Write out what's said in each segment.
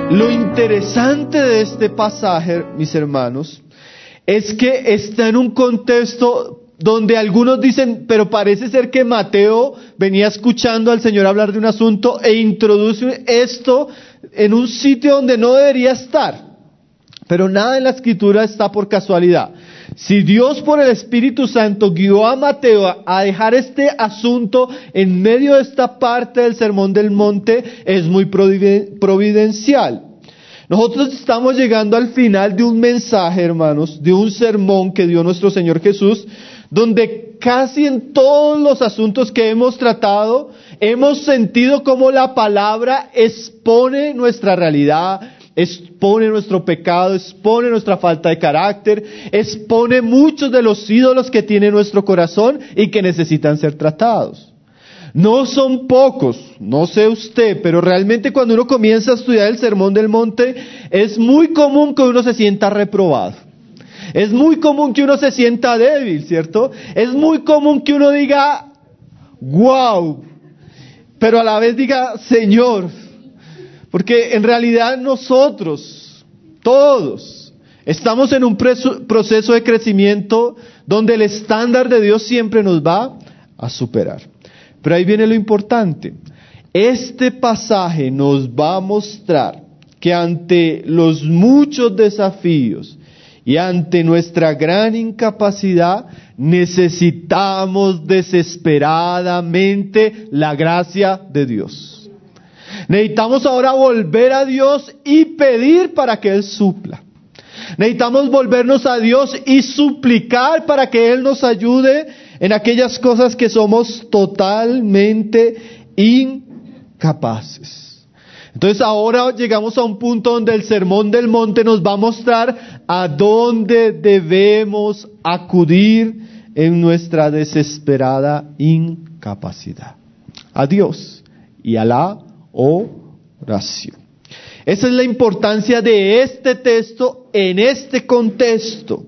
Lo interesante de este pasaje, mis hermanos, es que está en un contexto donde algunos dicen, pero parece ser que Mateo venía escuchando al Señor hablar de un asunto e introduce esto en un sitio donde no debería estar. Pero nada en la Escritura está por casualidad. Si Dios por el Espíritu Santo guió a Mateo a dejar este asunto en medio de esta parte del Sermón del Monte, es muy providencial. Nosotros estamos llegando al final de un mensaje, hermanos, de un sermón que dio nuestro Señor Jesús, donde casi en todos los asuntos que hemos tratado, hemos sentido cómo la palabra expone nuestra realidad, expone nuestro pecado, expone nuestra falta de carácter, expone muchos de los ídolos que tiene nuestro corazón y que necesitan ser tratados. No son pocos, no sé usted, pero realmente cuando uno comienza a estudiar el Sermón del Monte, es muy común que uno se sienta reprobado. Es muy común que uno se sienta débil, ¿cierto? Es muy común que uno diga, wow, pero a la vez diga, Señor, porque en realidad nosotros, todos, estamos en un proceso de crecimiento donde el estándar de Dios siempre nos va a superar. Pero ahí viene lo importante. Este pasaje nos va a mostrar que ante los muchos desafíos y ante nuestra gran incapacidad, necesitamos desesperadamente la gracia de Dios. Necesitamos ahora volver a Dios y pedir para que Él supla. Necesitamos volvernos a Dios y suplicar para que Él nos ayude en aquellas cosas que somos totalmente incapaces. Entonces ahora llegamos a un punto donde el Sermón del Monte nos va a mostrar a dónde debemos acudir en nuestra desesperada incapacidad. A Dios y a la oración. Esa es la importancia de este texto en este contexto.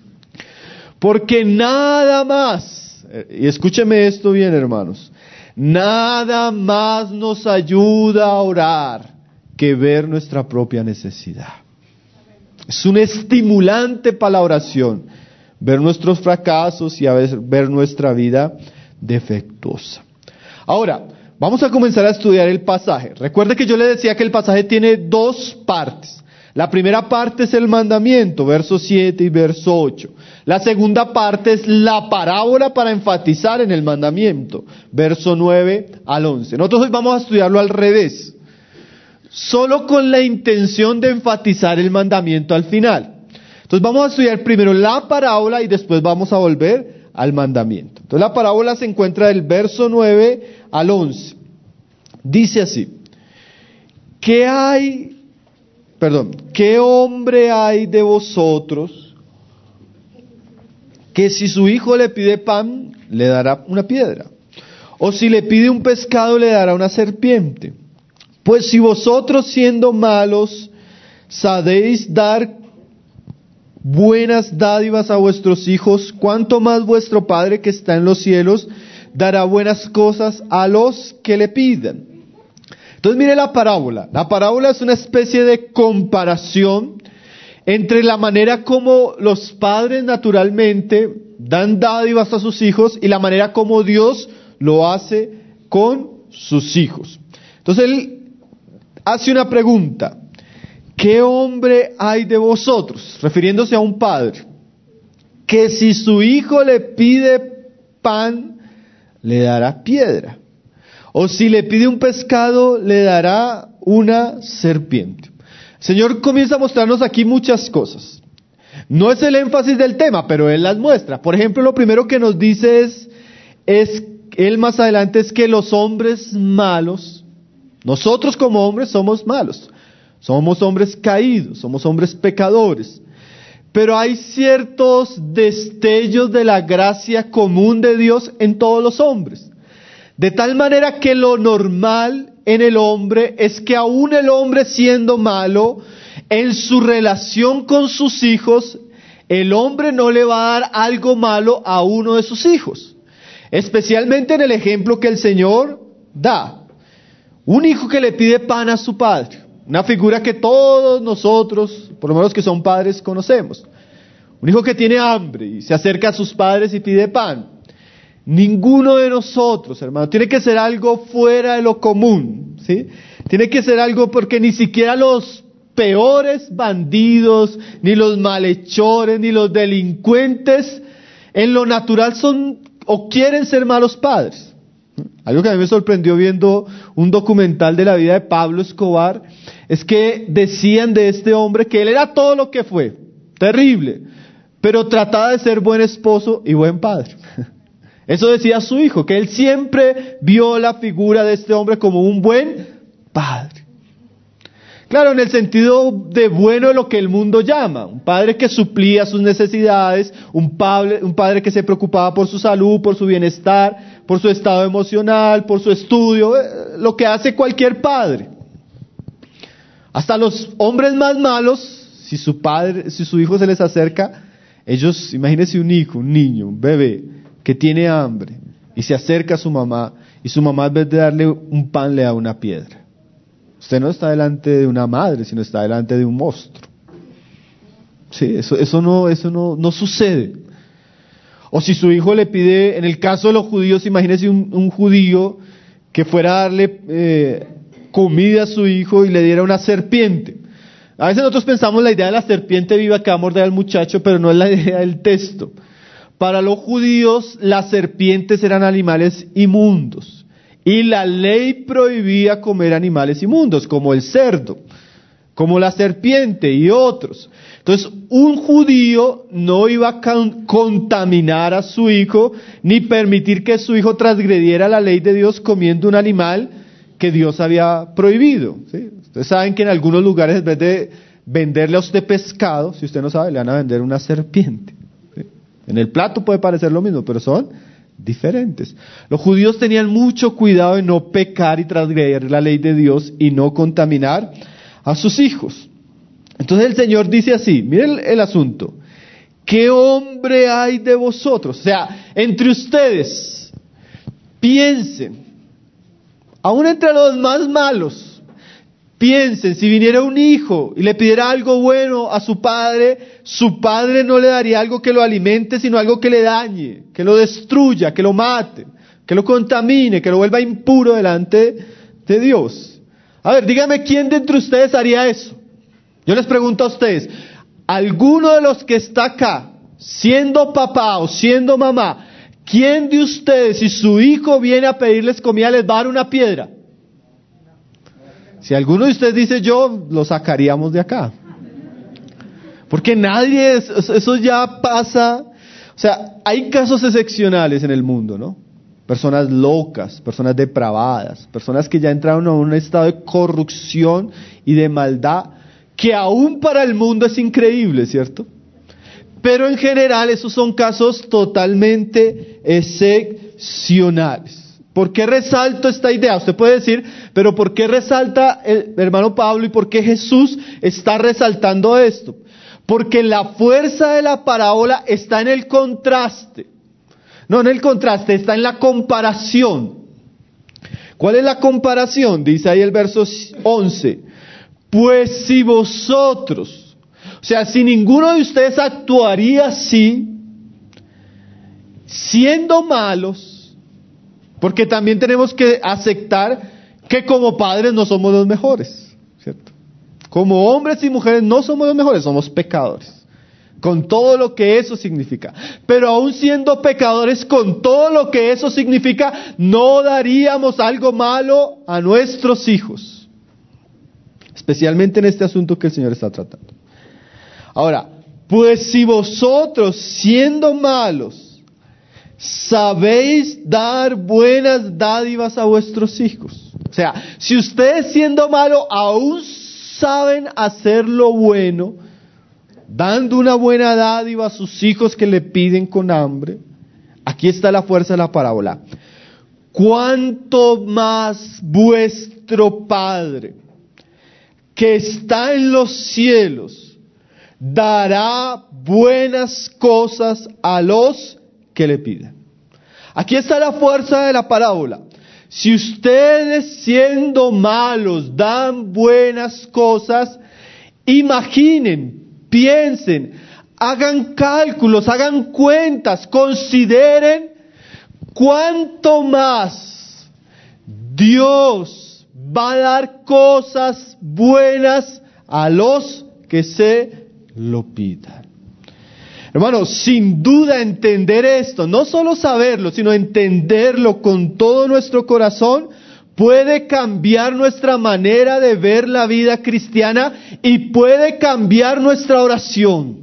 Porque nada más, y escúcheme esto bien, hermanos, nada más nos ayuda a orar que ver nuestra propia necesidad. Es un estimulante para la oración, ver nuestros fracasos y a veces ver nuestra vida defectuosa. Ahora, vamos a comenzar a estudiar el pasaje. Recuerde que yo le decía que el pasaje tiene dos partes. La primera parte es el mandamiento, versos 7 y verso 8. La segunda parte es la parábola para enfatizar en el mandamiento, verso 9 al 11. Nosotros hoy vamos a estudiarlo al revés, solo con la intención de enfatizar el mandamiento al final. Entonces vamos a estudiar primero la parábola y después vamos a volver al mandamiento. Entonces la parábola se encuentra del verso 9 al 11. Dice así: ¿Qué hombre hay de vosotros que si su hijo le pide pan, le dará una piedra? O si le pide un pescado, le dará una serpiente. Pues si vosotros, siendo malos, sabéis dar buenas dádivas a vuestros hijos, ¿cuánto más vuestro Padre que está en los cielos dará buenas cosas a los que le pidan? Entonces mire la parábola. La parábola es una especie de comparación entre la manera como los padres naturalmente dan dádivas a sus hijos y la manera como Dios lo hace con sus hijos. Entonces él hace una pregunta: ¿qué hombre hay de vosotros? Refiriéndose a un padre, que si su hijo le pide pan, le dará piedra. O si le pide un pescado, le dará una serpiente. El Señor comienza a mostrarnos aquí muchas cosas. No es el énfasis del tema, pero Él las muestra. Por ejemplo, lo primero que nos dice Él más adelante es que los hombres malos, nosotros como hombres somos malos. Somos hombres caídos, somos hombres pecadores. Pero hay ciertos destellos de la gracia común de Dios en todos los hombres. De tal manera que lo normal en el hombre es que aún el hombre siendo malo, en su relación con sus hijos, el hombre no le va a dar algo malo a uno de sus hijos. Especialmente en el ejemplo que el Señor da. Un hijo que le pide pan a su padre. Una figura que todos nosotros, por lo menos que son padres, conocemos. Un hijo que tiene hambre y se acerca a sus padres y pide pan. Ninguno de nosotros, hermano, tiene que ser algo fuera de lo común, ¿sí? Tiene que ser algo porque ni siquiera los peores bandidos, ni los malhechores, ni los delincuentes, en lo natural son o quieren ser malos padres. Algo que a mí me sorprendió viendo un documental de la vida de Pablo Escobar, es que decían de este hombre que él era todo lo que fue, terrible, pero trataba de ser buen esposo y buen padre. Eso decía su hijo, que él siempre vio la figura de este hombre como un buen padre. Claro, en el sentido de bueno de lo que el mundo llama, un padre que suplía sus necesidades, un padre que se preocupaba por su salud, por su bienestar, por su estado emocional, por su estudio, lo que hace cualquier padre. Hasta los hombres más malos, si su hijo se les acerca, ellos, imagínense un hijo, un niño, un bebé, que tiene hambre, y se acerca a su mamá, y su mamá en vez de darle un pan le da una piedra. Usted no está delante de una madre, sino está delante de un monstruo. Sí, eso no sucede. O si su hijo le pide, en el caso de los judíos, imagínese un judío que fuera a darle comida a su hijo y le diera una serpiente. A veces nosotros pensamos la idea de la serpiente viva que va a morder al muchacho, pero no es la idea del texto. Para los judíos, las serpientes eran animales inmundos. Y la ley prohibía comer animales inmundos, como el cerdo, como la serpiente y otros. Entonces, un judío no iba a contaminar a su hijo, ni permitir que su hijo transgrediera la ley de Dios comiendo un animal que Dios había prohibido, ¿sí? Ustedes saben que en algunos lugares, en vez de venderle a usted pescado, si usted no sabe, le van a vender una serpiente, ¿sí? En el plato puede parecer lo mismo, pero son diferentes. Los judíos tenían mucho cuidado de no pecar y transgredir la ley de Dios y no contaminar a sus hijos. Entonces el Señor dice así, miren el asunto: ¿qué hombre hay de vosotros? O sea, entre ustedes, piensen, aún entre los más malos, piensen, si viniera un hijo y le pidiera algo bueno a su padre no le daría algo que lo alimente, sino algo que le dañe, que lo destruya, que lo mate, que lo contamine, que lo vuelva impuro delante de Dios. A ver, dígame, ¿quién de entre ustedes haría eso? Yo les pregunto a ustedes, ¿alguno de los que está acá, siendo papá o siendo mamá, quién de ustedes, si su hijo viene a pedirles comida, les va a dar una piedra? Si alguno de ustedes dice yo, lo sacaríamos de acá. Porque nadie, eso ya pasa. O sea, hay casos excepcionales en el mundo, ¿no? Personas locas, personas depravadas, personas que ya entraron a un estado de corrupción y de maldad, que aún para el mundo es increíble, ¿cierto? Pero en general esos son casos totalmente excepcionales. ¿Por qué resalto esta idea? Usted puede decir, pero ¿por qué resalta el hermano Pablo y por qué Jesús está resaltando esto? Porque la fuerza de la parábola está en el contraste. No en el contraste, está en la comparación. ¿Cuál es la comparación? Dice ahí el verso 11. Pues si vosotros, o sea, si ninguno de ustedes actuaría así, siendo malos, porque también tenemos que aceptar que como padres no somos los mejores, ¿cierto? Como hombres y mujeres no somos los mejores, somos pecadores, con todo lo que eso significa. Pero aún siendo pecadores, con todo lo que eso significa, no daríamos algo malo a nuestros hijos, especialmente en este asunto que el Señor está tratando. Ahora, pues si vosotros, siendo malos, sabéis dar buenas dádivas a vuestros hijos. O sea, si ustedes siendo malos aún saben hacer lo bueno, dando una buena dádiva a sus hijos que le piden con hambre, aquí está la fuerza de la parábola. ¿Cuánto más vuestro Padre, que está en los cielos, dará buenas cosas a los que le piden? Aquí está la fuerza de la parábola. Si ustedes siendo malos dan buenas cosas, imaginen, piensen, hagan cálculos, hagan cuentas, consideren cuánto más Dios va a dar cosas buenas a los que se lo pidan. Hermanos, sin duda entender esto, no solo saberlo, sino entenderlo con todo nuestro corazón, puede cambiar nuestra manera de ver la vida cristiana y puede cambiar nuestra oración.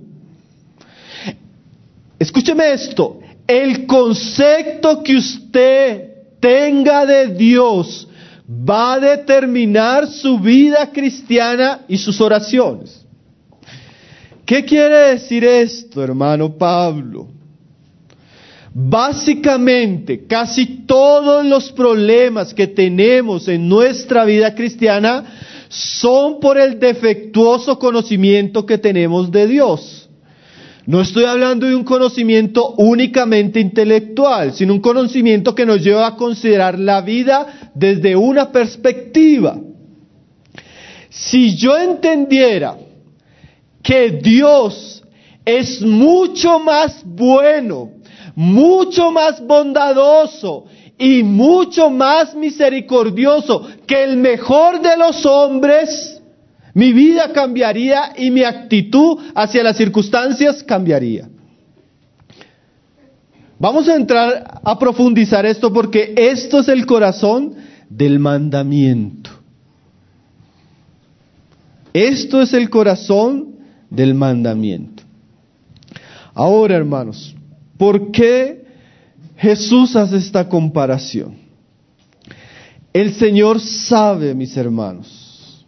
Escúcheme esto, el concepto que usted tenga de Dios va a determinar su vida cristiana y sus oraciones. ¿Qué quiere decir esto, hermano Pablo? Básicamente, casi todos los problemas que tenemos en nuestra vida cristiana son por el defectuoso conocimiento que tenemos de Dios. No estoy hablando de un conocimiento únicamente intelectual, sino un conocimiento que nos lleva a considerar la vida desde una perspectiva. Si yo entendiera que Dios es mucho más bueno, mucho más bondadoso y mucho más misericordioso que el mejor de los hombres, mi vida cambiaría y mi actitud hacia las circunstancias cambiaría. Vamos a entrar a profundizar esto porque esto es el corazón del mandamiento. Esto es el corazón del mandamiento. Ahora, hermanos, ¿por qué Jesús hace esta comparación? El Señor sabe, mis hermanos,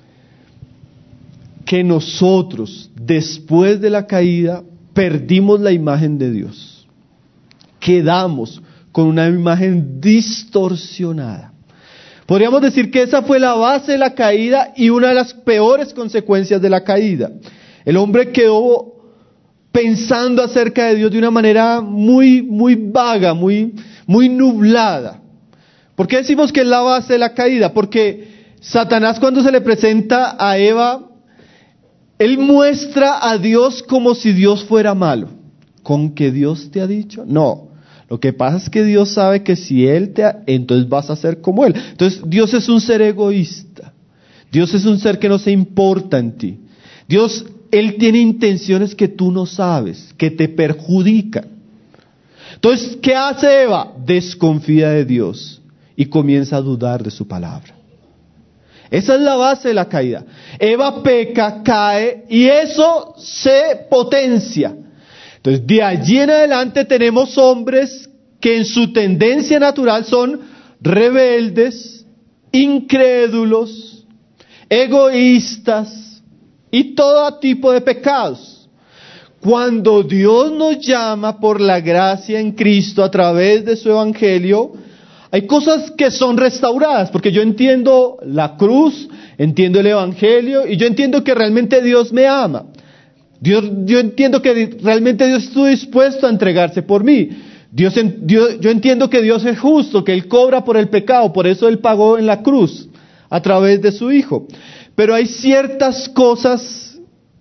que nosotros, después de la caída, perdimos la imagen de Dios. Quedamos con una imagen distorsionada. Podríamos decir que esa fue la base de la caída y una de las peores consecuencias de la caída. El hombre quedó pensando acerca de Dios de una manera muy vaga, muy nublada. ¿Por qué decimos que es la base de la caída? Porque Satanás, cuando se le presenta a Eva, él muestra a Dios como si Dios fuera malo. ¿Con que Dios te ha dicho? No. Lo que pasa es que Dios sabe que si Él entonces vas a ser como Él. Entonces Dios es un ser egoísta. Dios es un ser que no se importa en ti. Dios, Él tiene intenciones que tú no sabes, que te perjudican. Entonces, ¿qué hace Eva? Desconfía de Dios y comienza a dudar de su palabra. Esa es la base de la caída. Eva peca, cae y eso se potencia. Entonces, de allí en adelante tenemos hombres que en su tendencia natural son rebeldes, incrédulos, egoístas y todo tipo de pecados. Cuando Dios nos llama por la gracia en Cristo a través de su Evangelio, hay cosas que son restauradas, porque yo entiendo la cruz, entiendo el Evangelio y yo entiendo que realmente Dios me ama. Yo entiendo que realmente Dios estuvo dispuesto a entregarse por mí. Yo entiendo que Dios es justo, que Él cobra por el pecado, por eso Él pagó en la cruz a través de su Hijo. Pero hay ciertas cosas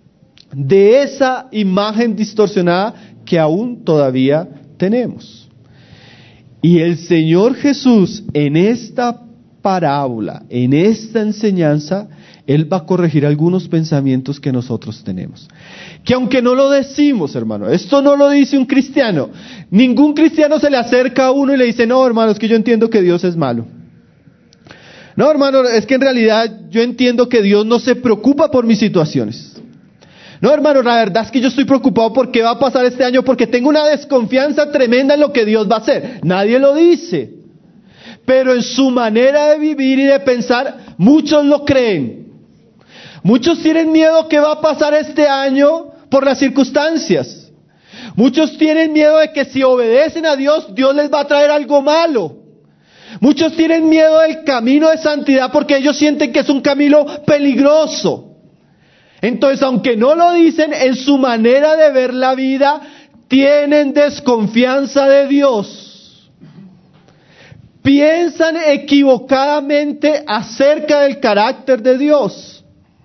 de esa imagen distorsionada que aún todavía tenemos. Y el Señor Jesús en esta parábola, en esta enseñanza, Él va a corregir algunos pensamientos que nosotros tenemos. Que aunque no lo decimos, hermano, esto no lo dice un cristiano. Ningún cristiano se le acerca a uno y le dice, no, hermano, es que yo entiendo que Dios es malo. No, hermano, es que en realidad yo entiendo que Dios no se preocupa por mis situaciones. No, hermano, la verdad es que yo estoy preocupado por qué va a pasar este año, porque tengo una desconfianza tremenda en lo que Dios va a hacer. Nadie lo dice. Pero en su manera de vivir y de pensar, muchos lo creen. Muchos tienen miedo que va a pasar este año por las circunstancias. Muchos tienen miedo de que si obedecen a Dios, Dios les va a traer algo malo. Muchos tienen miedo del camino de santidad porque ellos sienten que es un camino peligroso. Entonces, aunque no lo dicen, en su manera de ver la vida, tienen desconfianza de Dios. piensan equivocadamente acerca del carácter de Dios.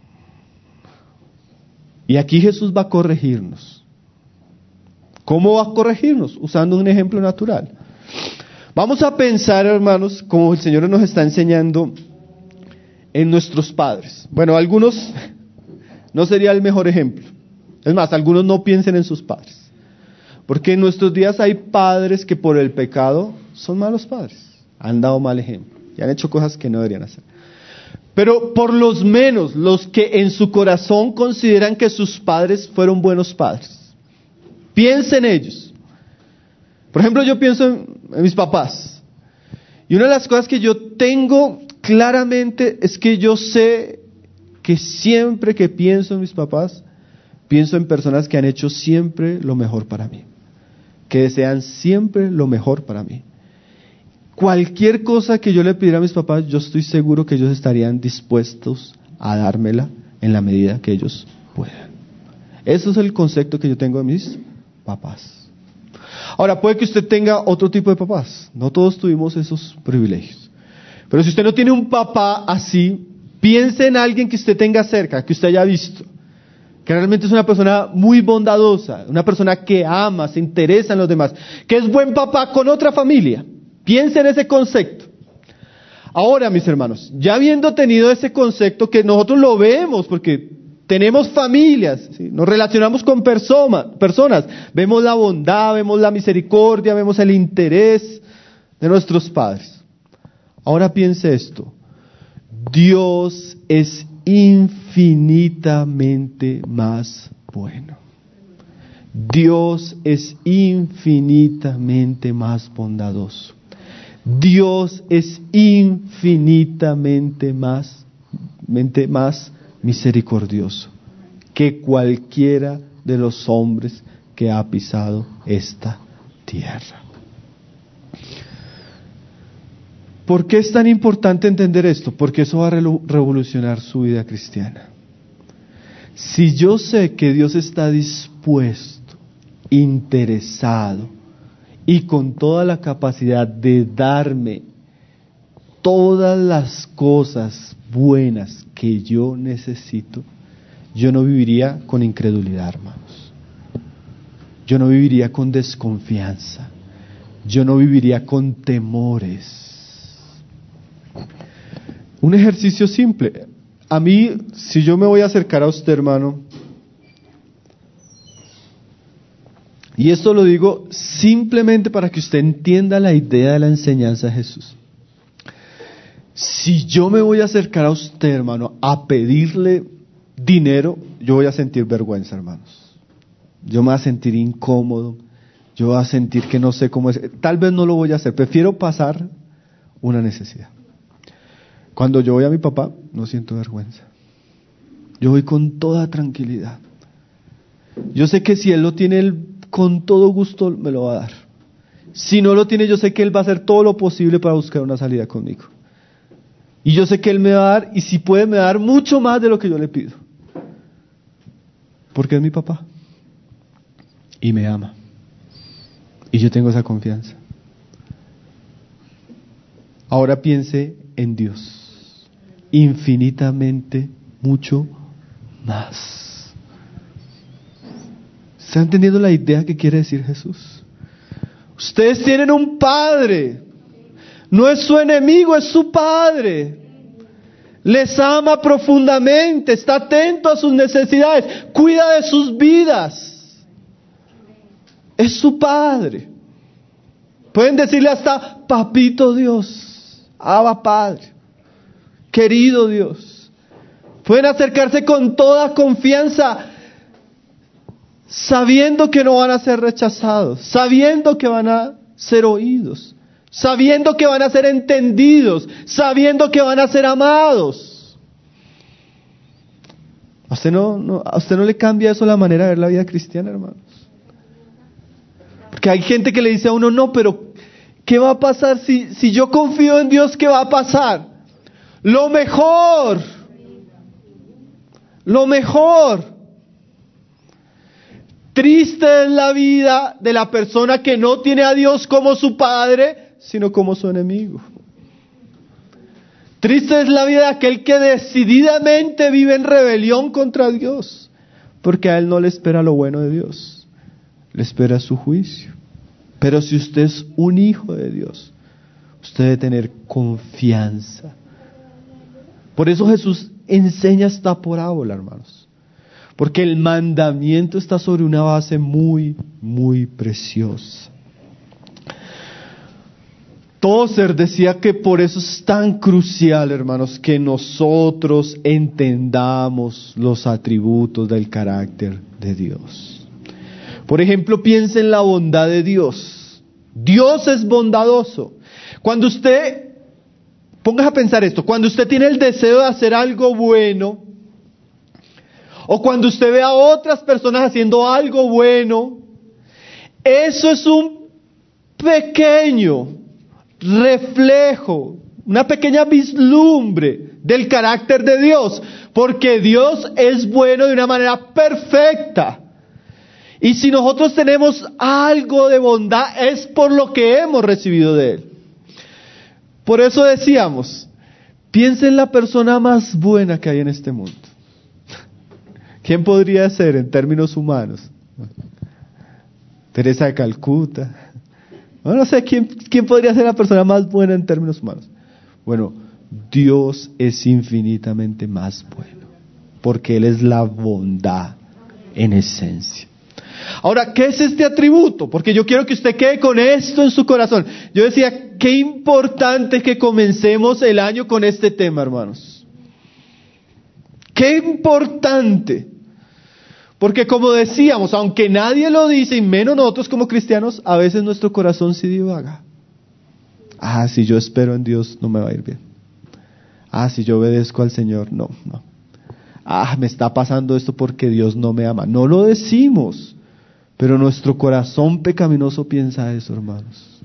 Y aquí Jesús va a corregirnos. ¿Cómo va a corregirnos? Usando un ejemplo natural. Vamos a pensar, hermanos, como el Señor nos está enseñando en nuestros padres. Bueno, algunos no sería el mejor ejemplo. Es más, algunos no piensen en sus padres. Porque en nuestros días hay padres que por el pecado son malos padres. Han dado mal ejemplo y han hecho cosas que no deberían hacer. Pero por lo menos los que en su corazón consideran que sus padres fueron buenos padres. Piensen en ellos. Por ejemplo, yo pienso en mis papás. Y una de las cosas que yo tengo claramente es que yo sé que siempre que pienso en mis papás, pienso en personas que han hecho siempre lo mejor para mí. Que desean siempre lo mejor para mí. Cualquier cosa que yo le pidiera a mis papás, yo estoy seguro que ellos estarían dispuestos a dármela en la medida que ellos puedan. Eso es el concepto que yo tengo de mis papás. Ahora, puede que usted tenga otro tipo de papás. No todos tuvimos esos privilegios. Pero si usted no tiene un papá así, piense en alguien que usted tenga cerca, que usted haya visto. Que realmente es una persona muy bondadosa, una persona que ama, se interesa en los demás, que es buen papá con otra familia. Piense en ese concepto. Ahora, mis hermanos, ya habiendo tenido ese concepto que nosotros lo vemos porque tenemos familias, ¿sí? Nos relacionamos con personas, vemos la bondad, vemos la misericordia, vemos el interés de nuestros padres. Ahora piense esto, Dios es infinitamente más bueno. Dios es infinitamente más bondadoso. Dios es infinitamente más misericordioso que cualquiera de los hombres que ha pisado esta tierra. ¿Por qué es tan importante entender esto? Porque eso va a revolucionar su vida cristiana. Si yo sé que Dios está dispuesto, interesado y con toda la capacidad de darme todas las cosas buenas que yo necesito, yo no viviría con incredulidad, hermanos. Yo no viviría con desconfianza. Yo no viviría con temores. Un ejercicio simple. A mí, si yo me voy a acercar a usted, hermano, y esto lo digo simplemente para que usted entienda la idea de la enseñanza de Jesús. Si yo me voy a acercar a usted, hermano, a pedirle dinero, yo voy a sentir vergüenza, hermanos. Yo me voy a sentir incómodo, yo voy a sentir que no sé cómo es. Tal vez no lo voy a hacer, prefiero pasar una necesidad. Cuando yo voy a mi papá, no siento vergüenza. Yo voy con toda tranquilidad. Yo sé que si él lo tiene, él con todo gusto me lo va a dar. Si no lo tiene, yo sé que él va a hacer todo lo posible para buscar una salida conmigo. Y yo sé que él me va a dar, y si puede, me va a dar mucho más de lo que yo le pido. Porque es mi papá. Y me ama. Y yo tengo esa confianza. Ahora piense en Dios. Infinitamente, mucho más. ¿Está entendiendo la idea que quiere decir Jesús? Ustedes tienen un Padre. No es su enemigo, es su Padre. Les ama profundamente, está atento a sus necesidades, cuida de sus vidas. Es su Padre. Pueden decirle hasta Papito Dios, Abba Padre, querido Dios. Pueden acercarse con toda confianza, sabiendo que no van a ser rechazados, sabiendo que van a ser oídos, sabiendo que van a ser entendidos, sabiendo que van a ser amados. ¿A usted no le cambia eso la manera de ver la vida cristiana, hermanos? Porque hay gente que le dice a uno, no, pero ¿qué va a pasar si yo confío en Dios? ¿Qué va a pasar? Lo mejor. Triste es la vida de la persona que no tiene a Dios como su Padre, sino como su enemigo. Triste es la vida de aquel que decididamente vive en rebelión contra Dios, porque a él no le espera lo bueno de Dios, le espera su juicio. Pero si usted es un hijo de Dios, usted debe tener confianza. Por eso Jesús enseña esta parábola, hermanos, porque el mandamiento está sobre una base muy, muy preciosa. Tozer decía que por eso es tan crucial, hermanos, que nosotros entendamos los atributos del carácter de Dios. Por ejemplo, piense en la bondad de Dios. Dios es bondadoso. Cuando usted, póngase a pensar esto, cuando usted tiene el deseo de hacer algo bueno, o cuando usted ve a otras personas haciendo algo bueno, eso es un pequeño reflejo, una pequeña vislumbre del carácter de Dios, porque Dios es bueno de una manera perfecta. Y si nosotros tenemos algo de bondad, es por lo que hemos recibido de Él. Por eso decíamos, piensa en la persona más buena que hay en este mundo. ¿Quién podría ser en términos humanos? Teresa de Calcuta. No sé, ¿quién podría ser la persona más buena en términos humanos? Bueno, Dios es infinitamente más bueno, porque Él es la bondad en esencia. Ahora, ¿qué es este atributo? Porque yo quiero que usted quede con esto en su corazón. Yo decía, qué importante que comencemos el año con este tema, hermanos. Qué importante. Porque como decíamos, aunque nadie lo dice, y menos nosotros como cristianos, a veces nuestro corazón sí divaga. Si yo espero en Dios, no me va a ir bien. Si yo obedezco al Señor, no. Me está pasando esto porque Dios no me ama. No lo decimos, pero nuestro corazón pecaminoso piensa eso, hermanos.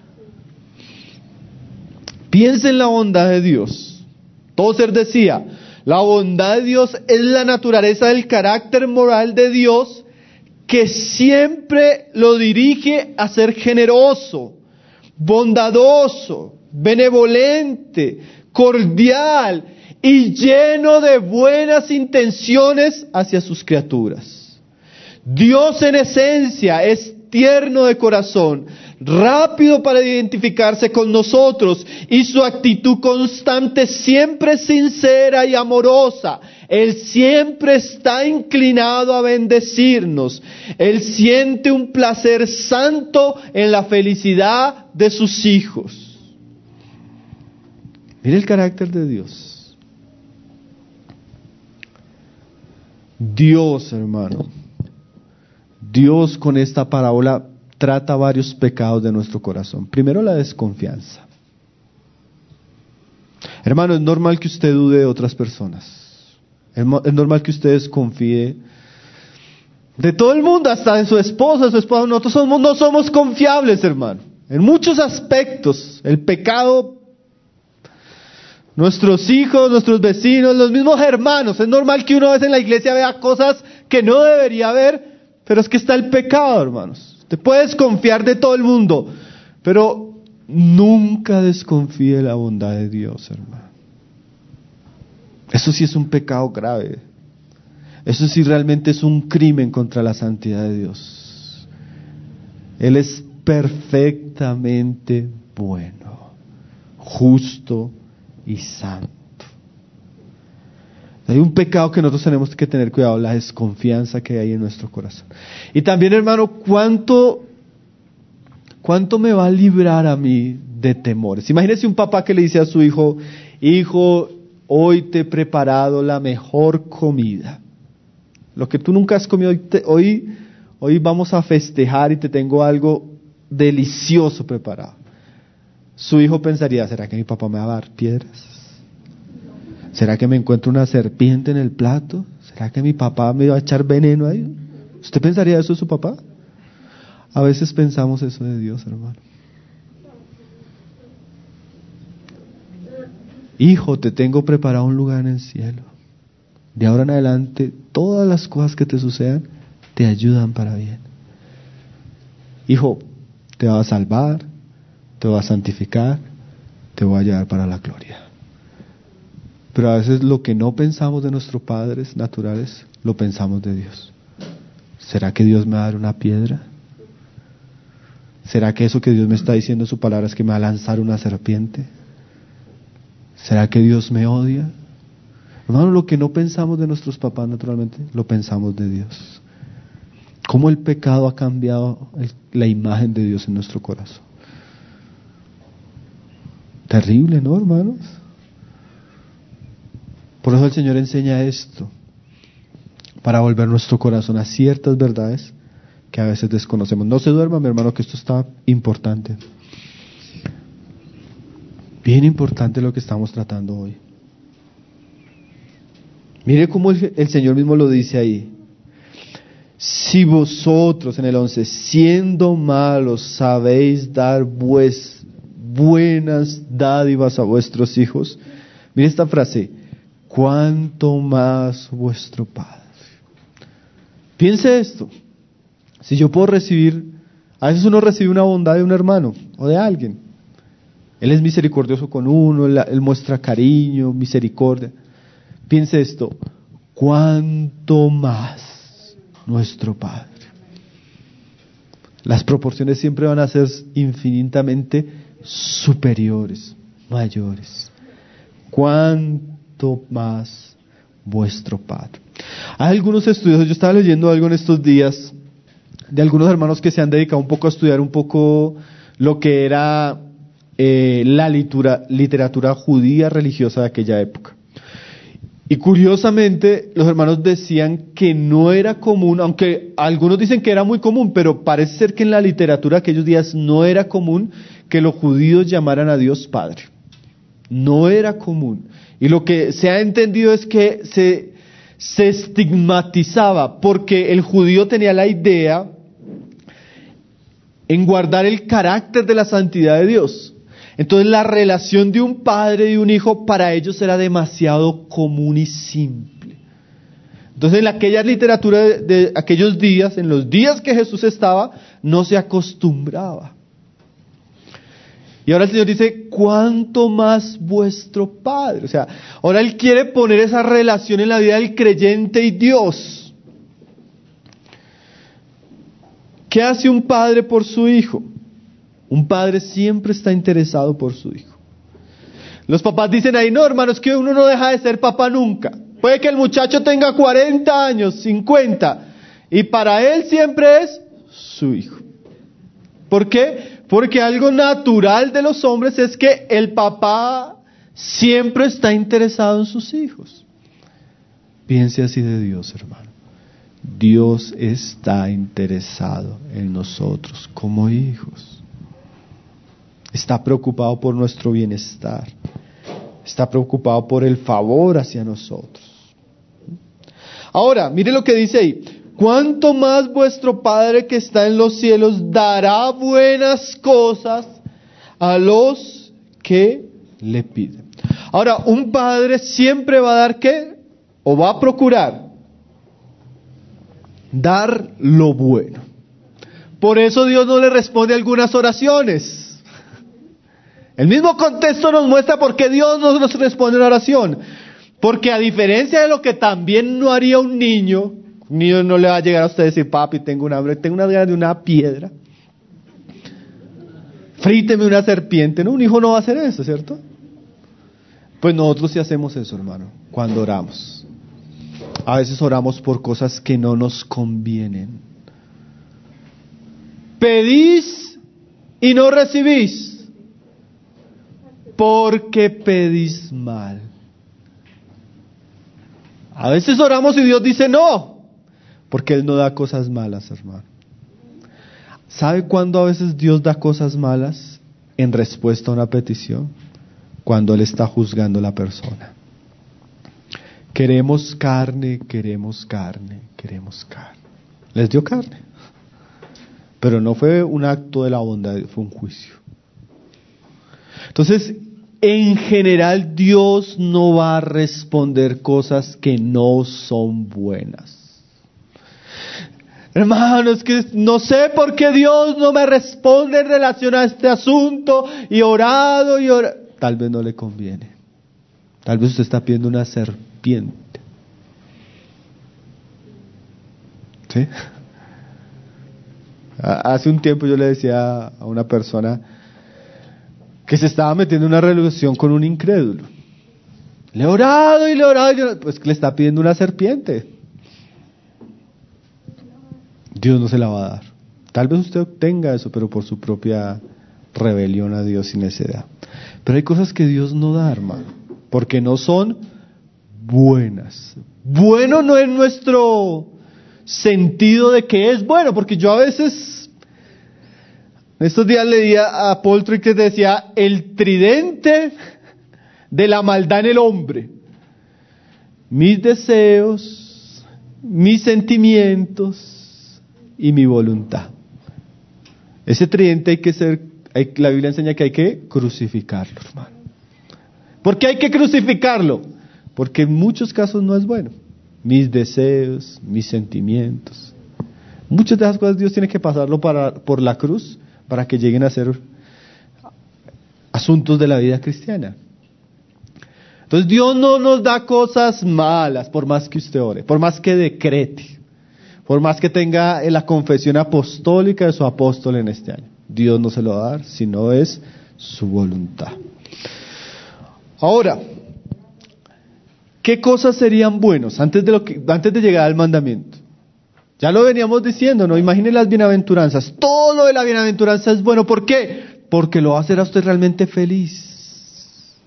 Piensa en la bondad de Dios. Tozer decía, la bondad de Dios es la naturaleza del carácter moral de Dios que siempre lo dirige a ser generoso, bondadoso, benevolente, cordial y lleno de buenas intenciones hacia sus criaturas. Dios en esencia es tierno de corazón, rápido para identificarse con nosotros, y su actitud constante siempre sincera y amorosa. Él siempre está inclinado a bendecirnos. Él siente un placer santo en la felicidad de sus hijos. Mire el carácter de Dios. Dios, hermano. Dios con esta parábola trata varios pecados de nuestro corazón. Primero, la desconfianza. Hermano, es normal que usted dude de otras personas. Es normal que usted desconfíe de todo el mundo, hasta de su esposa, Nosotros no somos confiables, hermano. En muchos aspectos, el pecado, nuestros hijos, nuestros vecinos, los mismos hermanos. Es normal que uno a veces en la iglesia vea cosas que no debería ver, pero es que está el pecado, hermanos. Te puedes confiar de todo el mundo, pero nunca desconfíe de la bondad de Dios, hermano. Eso sí es un pecado grave. Eso sí realmente es un crimen contra la santidad de Dios. Él es perfectamente bueno, justo y santo. Hay un pecado que nosotros tenemos que tener cuidado, la desconfianza que hay en nuestro corazón. Y también, hermano, ¿cuánto me va a librar a mí de temores? Imagínese un papá que le dice a su hijo, hijo, hoy te he preparado la mejor comida. Lo que tú nunca has comido, hoy vamos a festejar y te tengo algo delicioso preparado. Su hijo pensaría, ¿será que mi papá me va a dar piedras? ¿Será que me encuentro una serpiente en el plato? ¿Será que mi papá me va a echar veneno ahí? ¿Usted pensaría eso de su papá? A veces pensamos eso de Dios, hermano. Hijo, te tengo preparado un lugar en el cielo. De ahora en adelante, todas las cosas que te sucedan te ayudan para bien. Hijo, te va a salvar, te te voy a santificar, te voy a llevar para la gloria. Pero a veces lo que no pensamos de nuestros padres naturales, lo pensamos de Dios. ¿Será que Dios me va a dar una piedra? ¿Será que eso que Dios me está diciendo en su palabra es que me va a lanzar una serpiente? ¿Será que Dios me odia? Hermano, lo que no pensamos de nuestros papás naturalmente, lo pensamos de Dios. ¿Cómo el pecado ha cambiado la imagen de Dios en nuestro corazón? Terrible, ¿no, hermanos? Por eso el Señor enseña esto, para volver nuestro corazón a ciertas verdades que a veces desconocemos. No se duerma, mi hermano, que esto está importante. Bien importante lo que estamos tratando hoy. Mire cómo el Señor mismo lo dice ahí. Si vosotros, en el 11, siendo malos, sabéis dar buenas dádivas a vuestros hijos. Mire esta frase, cuánto más vuestro Padre. Piense esto, si yo puedo recibir, a veces uno recibe una bondad de un hermano o de alguien. Él es misericordioso con uno, él muestra cariño, misericordia. Piense esto, cuánto más nuestro Padre. Las proporciones siempre van a ser infinitamente superiores, mayores. Cuánto más vuestro Padre. Hay algunos estudios, yo estaba leyendo algo en estos días de algunos hermanos que se han dedicado un poco a estudiar un poco lo que era la literatura judía religiosa de aquella época. Y curiosamente los hermanos decían que no era común, aunque algunos dicen que era muy común, pero parece ser que en la literatura de aquellos días no era común que los judíos llamaran a Dios Padre. No era común. Y lo que se ha entendido es que se estigmatizaba porque el judío tenía la idea en guardar el carácter de la santidad de Dios. Entonces la relación de un padre y un hijo para ellos era demasiado común y simple. Entonces en aquella literatura de aquellos días, en los días que Jesús estaba, no se acostumbraba. Y ahora el Señor dice, ¿cuánto más vuestro Padre? O sea, ahora Él quiere poner esa relación en la vida del creyente y Dios. ¿Qué hace un padre por su hijo? Un padre siempre está interesado por su hijo. Los papás dicen ahí, no hermano, es que uno no deja de ser papá nunca. Puede que el muchacho tenga 40 años, 50, y para él siempre es su hijo. ¿Por qué? Porque algo natural de los hombres es que el papá siempre está interesado en sus hijos. Piense así de Dios, hermano. Dios está interesado en nosotros como hijos. Está preocupado por nuestro bienestar. Está preocupado por el favor hacia nosotros. Ahora, mire lo que dice ahí. ¿Cuánto más vuestro Padre que está en los cielos dará buenas cosas a los que le piden? Ahora, un padre siempre va a dar ¿qué? O va a procurar dar lo bueno. Por eso Dios no le responde a algunas oraciones. El mismo contexto nos muestra por qué Dios no nos responde una oración. Porque a diferencia de lo que también no haría un niño no le va a llegar a usted a decir, papi, tengo una hambre, tengo unas ganas de una piedra. Fríteme una serpiente. No, un hijo no va a hacer eso, ¿cierto? Pues nosotros sí hacemos eso, hermano, cuando oramos. A veces oramos por cosas que no nos convienen. Pedís y no recibís, porque pedís mal. A veces oramos y Dios dice no, porque Él no da cosas malas, hermano. ¿Sabe cuándo a veces Dios da cosas malas en respuesta a una petición? Cuando Él está juzgando a la persona. Queremos carne, queremos carne, queremos carne. Les dio carne. Pero no fue un acto de la bondad, fue un juicio. Entonces, en general, Dios no va a responder cosas que no son buenas. Hermano, es que no sé por qué Dios no me responde en relación a este asunto, y orado y orado. Tal vez no le conviene. Tal vez usted está pidiendo una serpiente. ¿Sí? Hace un tiempo yo le decía a una persona que se estaba metiendo en una relación con un incrédulo. Le he orado y le he orado, pues le está pidiendo una serpiente. Dios no se la va a dar. Tal vez usted obtenga eso, pero por su propia rebelión a Dios y necedad. Pero hay cosas que Dios no da, hermano, porque no son buenas. Bueno no es nuestro sentido de que es bueno, porque yo a veces, estos días leía a Paul Tripp que decía, el tridente de la maldad en el hombre: mis deseos, mis sentimientos y mi voluntad. Ese tridente la Biblia enseña que hay que crucificarlo, hermano. ¿Por qué hay que crucificarlo? Porque en muchos casos no es bueno. Mis deseos, mis sentimientos. Muchas de esas cosas Dios tiene que pasarlo por la cruz para que lleguen a ser asuntos de la vida cristiana. Entonces Dios no nos da cosas malas por más que usted ore, por más que decrete, por más que tenga la confesión apostólica de su apóstol en este año. Dios no se lo va a dar, si no es su voluntad. Ahora, ¿qué cosas serían buenos antes de llegar al mandamiento? Ya lo veníamos diciendo, ¿no? Imaginen las bienaventuranzas. Todo lo de la bienaventuranza es bueno. ¿Por qué? Porque lo va a hacer a usted realmente feliz.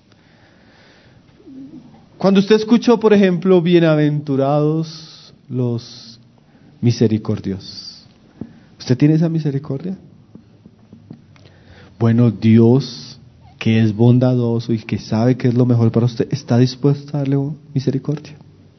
Cuando usted escuchó, por ejemplo, bienaventurados los misericordiosos, ¿usted tiene esa misericordia? Bueno, Dios, que es bondadoso y que sabe que es lo mejor para usted, ¿está dispuesto a darle misericordia?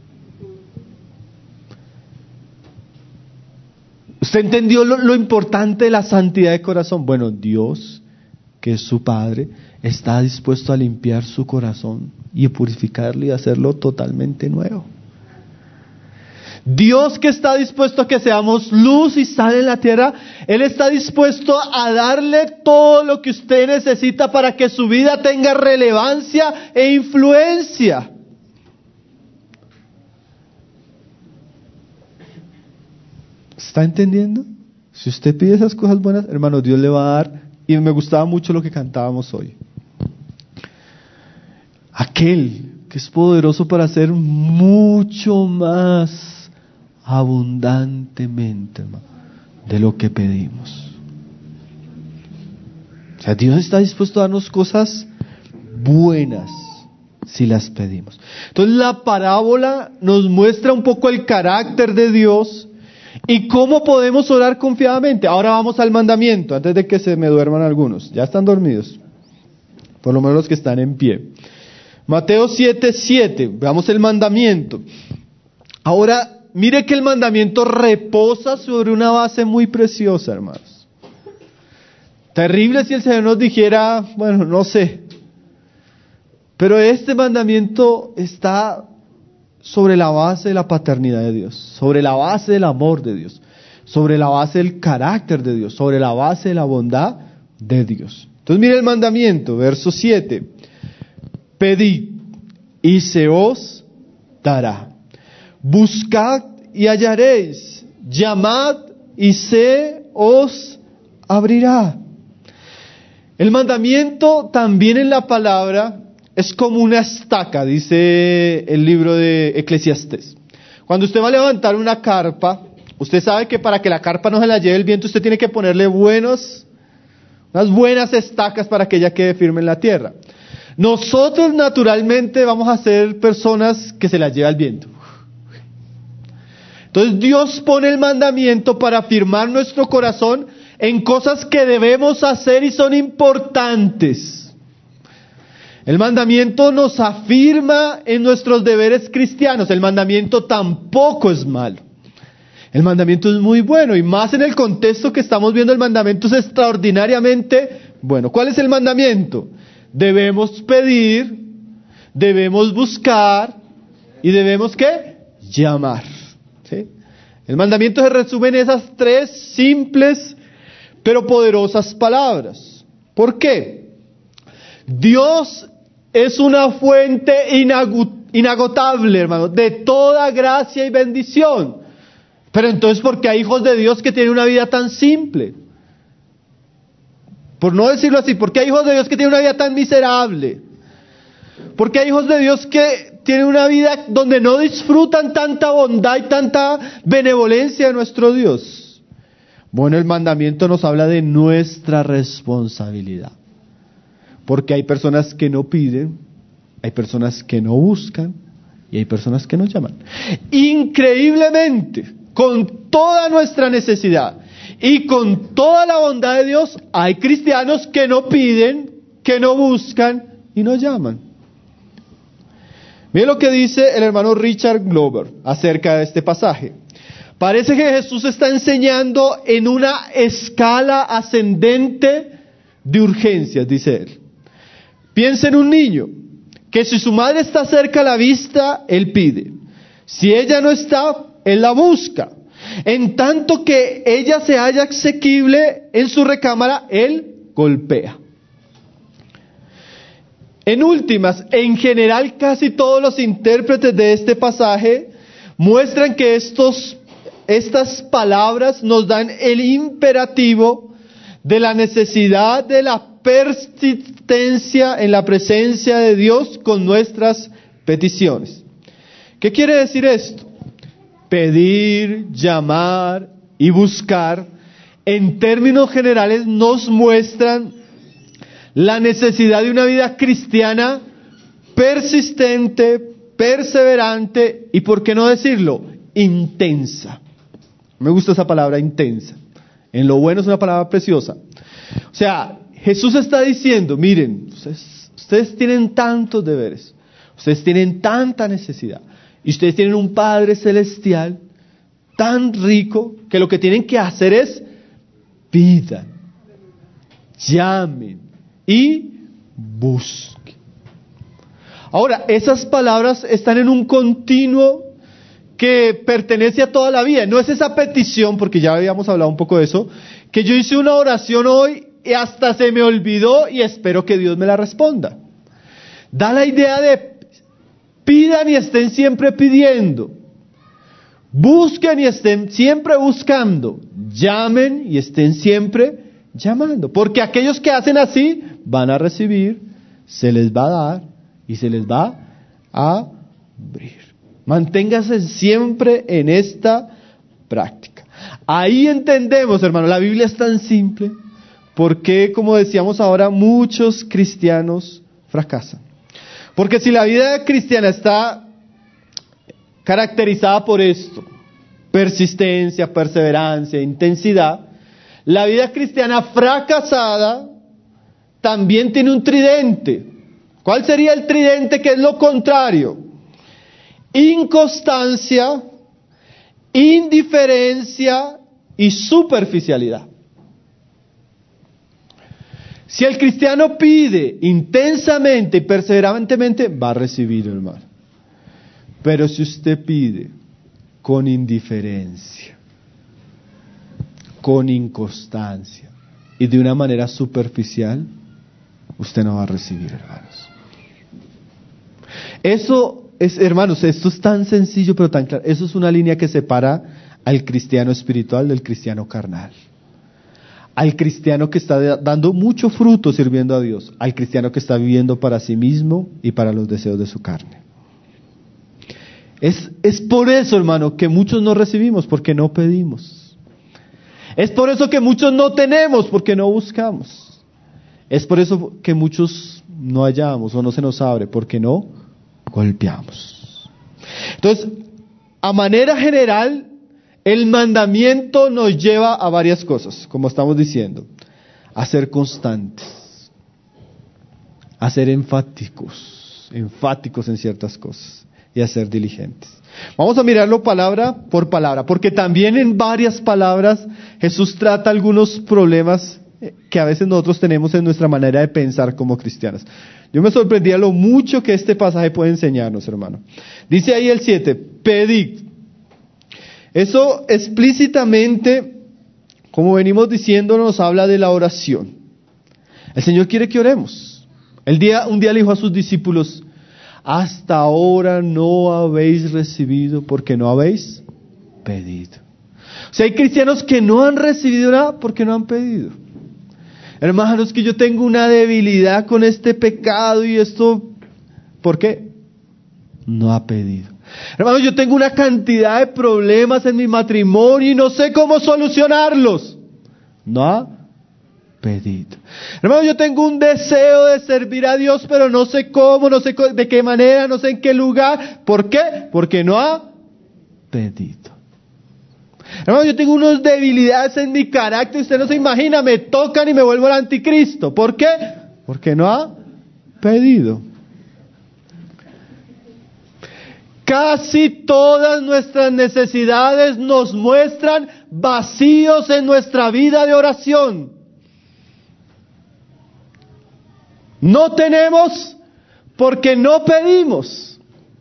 ¿Usted entendió lo importante de la santidad de corazón? Bueno, Dios, que es su Padre, está dispuesto a limpiar su corazón y a purificarlo y a hacerlo totalmente nuevo. Dios, que está dispuesto a que seamos luz y sal en la tierra, Él está dispuesto a darle todo lo que usted necesita para que su vida tenga relevancia e influencia. ¿Está entendiendo? Si usted pide esas cosas buenas, hermano, Dios le va a dar. Y me gustaba mucho lo que cantábamos hoy. Aquel que es poderoso para hacer mucho más abundantemente, hermano, de lo que pedimos. O sea, Dios está dispuesto a darnos cosas buenas si las pedimos. Entonces la parábola nos muestra un poco el carácter de Dios y cómo podemos orar confiadamente. Ahora vamos al mandamiento, antes de que se me duerman algunos. Ya están dormidos, por lo menos los que están en pie. Mateo 7:7, veamos el mandamiento. Ahora, mire que el mandamiento reposa sobre una base muy preciosa, hermanos. Terrible si el Señor nos dijera, bueno, no sé, pero este mandamiento está sobre la base de la paternidad de Dios, sobre la base del amor de Dios, sobre la base del carácter de Dios, sobre la base de la bondad de Dios. Entonces mire el mandamiento, verso 7. Pedid y se os dará. Buscad y hallaréis. Llamad y se os abrirá. El mandamiento también en la palabra es como una estaca, dice el libro de Eclesiastés. Cuando usted va a levantar una carpa, usted sabe que para que la carpa no se la lleve el viento, usted tiene que ponerle unas buenas estacas para que ella quede firme en la tierra. Nosotros naturalmente vamos a ser personas que se las lleva el viento. Entonces Dios pone el mandamiento para afirmar nuestro corazón en cosas que debemos hacer y son importantes. El mandamiento nos afirma en nuestros deberes cristianos. El mandamiento tampoco es malo. El mandamiento es muy bueno, y más en el contexto que estamos viendo, el mandamiento es extraordinariamente bueno. ¿Cuál es el mandamiento? Debemos pedir, debemos buscar y debemos ¿qué? Llamar. ¿Sí? El mandamiento se resume en esas 3 simples pero poderosas palabras. ¿Por qué? Dios es una fuente inagotable, hermano, de toda gracia y bendición. Pero entonces, ¿por qué hay hijos de Dios que tienen una vida tan simple? Por no decirlo así, ¿por qué hay hijos de Dios que tienen una vida tan miserable? ¿Por qué hay hijos de Dios que tienen una vida donde no disfrutan tanta bondad y tanta benevolencia de nuestro Dios? Bueno, el mandamiento nos habla de nuestra responsabilidad. Porque hay personas que no piden, hay personas que no buscan y hay personas que no llaman. Increíblemente, con toda nuestra necesidad y con toda la bondad de Dios, hay cristianos que no piden, que no buscan y no llaman. Miren lo que dice el hermano Richard Glover acerca de este pasaje. Parece que Jesús está enseñando en una escala ascendente de urgencias, dice él. Piensa en un niño, que si su madre está cerca a la vista, él pide. Si ella no está, él la busca. En tanto que ella se halla asequible en su recámara, él golpea. En últimas, en general casi todos los intérpretes de este pasaje muestran que estas palabras nos dan el imperativo de la necesidad de la persistencia en la presencia de Dios con nuestras peticiones. ¿Qué quiere decir esto? Pedir, llamar y buscar, en términos generales, nos muestran la necesidad de una vida cristiana persistente, perseverante y, ¿por qué no decirlo?, intensa. Me gusta esa palabra, intensa. En lo bueno es una palabra preciosa. O sea, Jesús está diciendo, miren, ustedes tienen tantos deberes, ustedes tienen tanta necesidad, y ustedes tienen un Padre Celestial tan rico, que lo que tienen que hacer es pidan, llamen y busquen. Ahora, esas palabras están en un continuo que pertenece a toda la vida. No es esa petición, porque ya habíamos hablado un poco de eso, que yo hice una oración hoy y hasta se me olvidó y espero que Dios me la responda. Da la idea de pidan y estén siempre pidiendo, busquen y estén siempre buscando, llamen y estén siempre llamando, porque aquellos que hacen así van a recibir, se les va a dar y se les va a abrir. Manténgase siempre en esta práctica. Ahí entendemos, hermano, la Biblia es tan simple, porque, como decíamos ahora, muchos cristianos fracasan. Porque si la vida cristiana está caracterizada por esto, persistencia, perseverancia, intensidad, la vida cristiana fracasada también tiene un tridente. ¿Cuál sería el tridente que es lo contrario? Inconstancia, indiferencia y superficialidad. Si el cristiano pide intensamente y perseverantemente, va a recibir, hermano. Pero si usted pide con indiferencia, con inconstancia y de una manera superficial, usted no va a recibir, hermanos. Eso es, hermanos, esto es tan sencillo pero tan claro. Eso es una línea que separa al cristiano espiritual del cristiano carnal. Al cristiano que está dando mucho fruto sirviendo a Dios, al cristiano que está viviendo para sí mismo y para los deseos de su carne. Es por eso, hermano, que muchos no recibimos, porque no pedimos. Es por eso que muchos no tenemos, porque no buscamos. Es por eso que muchos no hallamos o no se nos abre, porque no golpeamos. Entonces, a manera general, el mandamiento nos lleva a varias cosas, como estamos diciendo: a ser constantes, a ser enfáticos en ciertas cosas y a ser diligentes. Vamos a mirarlo palabra por palabra, porque también en varias palabras Jesús trata algunos problemas que a veces nosotros tenemos en nuestra manera de pensar como cristianos. Yo me sorprendía lo mucho que este pasaje puede enseñarnos, hermano. Dice ahí el 7, pedid. Eso explícitamente, como venimos diciendo, nos habla de la oración. El Señor quiere que oremos. Un día le dijo a sus discípulos: hasta ahora no habéis recibido porque no habéis pedido. O sea, hay cristianos que no han recibido nada porque no han pedido. Hermanos, que yo tengo una debilidad con este pecado y esto, ¿por qué? No ha pedido. Hermanos, yo tengo una cantidad de problemas en mi matrimonio y no sé cómo solucionarlos. No ha pedido. Hermanos, yo tengo un deseo de servir a Dios, pero no sé cómo, no sé de qué manera, no sé en qué lugar. ¿Por qué? Porque no ha pedido. Hermanos, yo tengo unas debilidades en mi carácter, usted no se imagina, me tocan y me vuelvo el anticristo. ¿Por qué? Porque no ha pedido. Casi todas nuestras necesidades nos muestran vacíos en nuestra vida de oración. No tenemos porque no pedimos.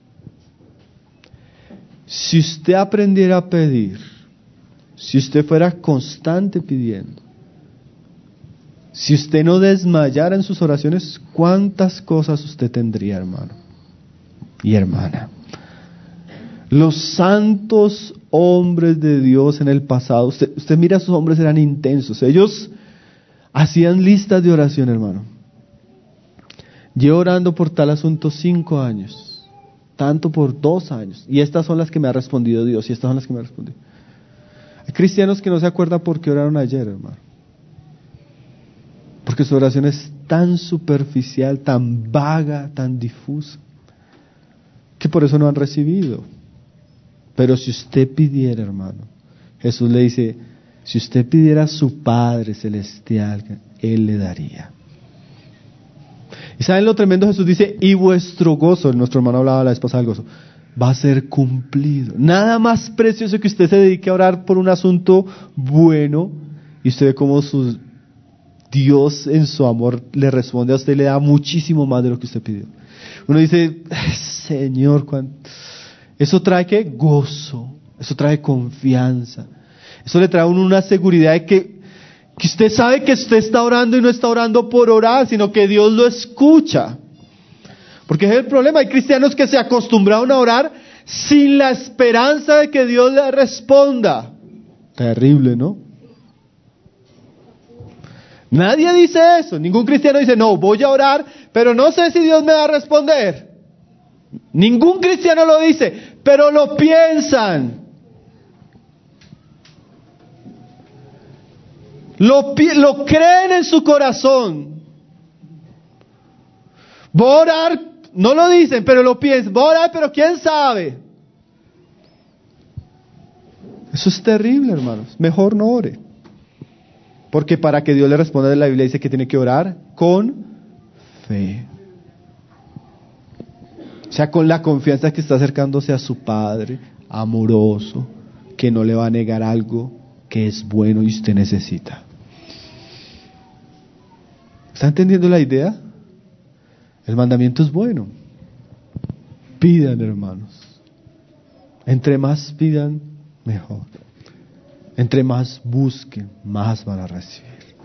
Si usted aprendiera a pedir, si usted fuera constante pidiendo, si usted no desmayara en sus oraciones, ¿cuántas cosas usted tendría, hermano y hermana? Los santos hombres de Dios en el pasado, usted mira, esos hombres eran intensos. Ellos hacían listas de oración, hermano. Llevo orando por tal asunto 5 años, tanto por 2 años, y estas son las que me ha respondido Dios, y estas son las que me ha respondido. Hay cristianos que no se acuerdan por qué oraron ayer, hermano, porque su oración es tan superficial, tan vaga, tan difusa, que por eso no han recibido. Pero si usted pidiera, hermano, Jesús le dice, si usted pidiera a su Padre Celestial, Él le daría. ¿Y saben lo tremendo? Jesús dice, y vuestro gozo, nuestro hermano hablaba la vez pasada del gozo, va a ser cumplido. Nada más precioso que usted se dedique a orar por un asunto bueno, y usted ve cómo su Dios en su amor le responde a usted, le da muchísimo más de lo que usted pidió. Uno dice, Señor, ¿cuánto? Eso trae ¿qué? Gozo, eso trae confianza, eso le trae a uno una seguridad de que usted sabe que usted está orando y no está orando por orar, sino que Dios lo escucha. Porque es el problema, hay cristianos que se acostumbraron a orar sin la esperanza de que Dios le responda. Terrible, ¿no? Nadie dice eso, ningún cristiano dice, no, voy a orar, pero no sé si Dios me va a responder. Ningún cristiano lo dice, pero lo piensan. Lo creen en su corazón. Voy a orar, no lo dicen, pero lo piensan. Voy a orar, pero quién sabe. Eso es terrible, hermanos. Mejor no ore. Porque para que Dios le responda, la Biblia dice que tiene que orar con fe. O sea, con la confianza que está acercándose a su Padre, amoroso, que no le va a negar algo que es bueno y usted necesita. ¿Está entendiendo la idea? El mandamiento es bueno. Pidan, hermanos. Entre más pidan, mejor. Entre más busquen, más van a recibir.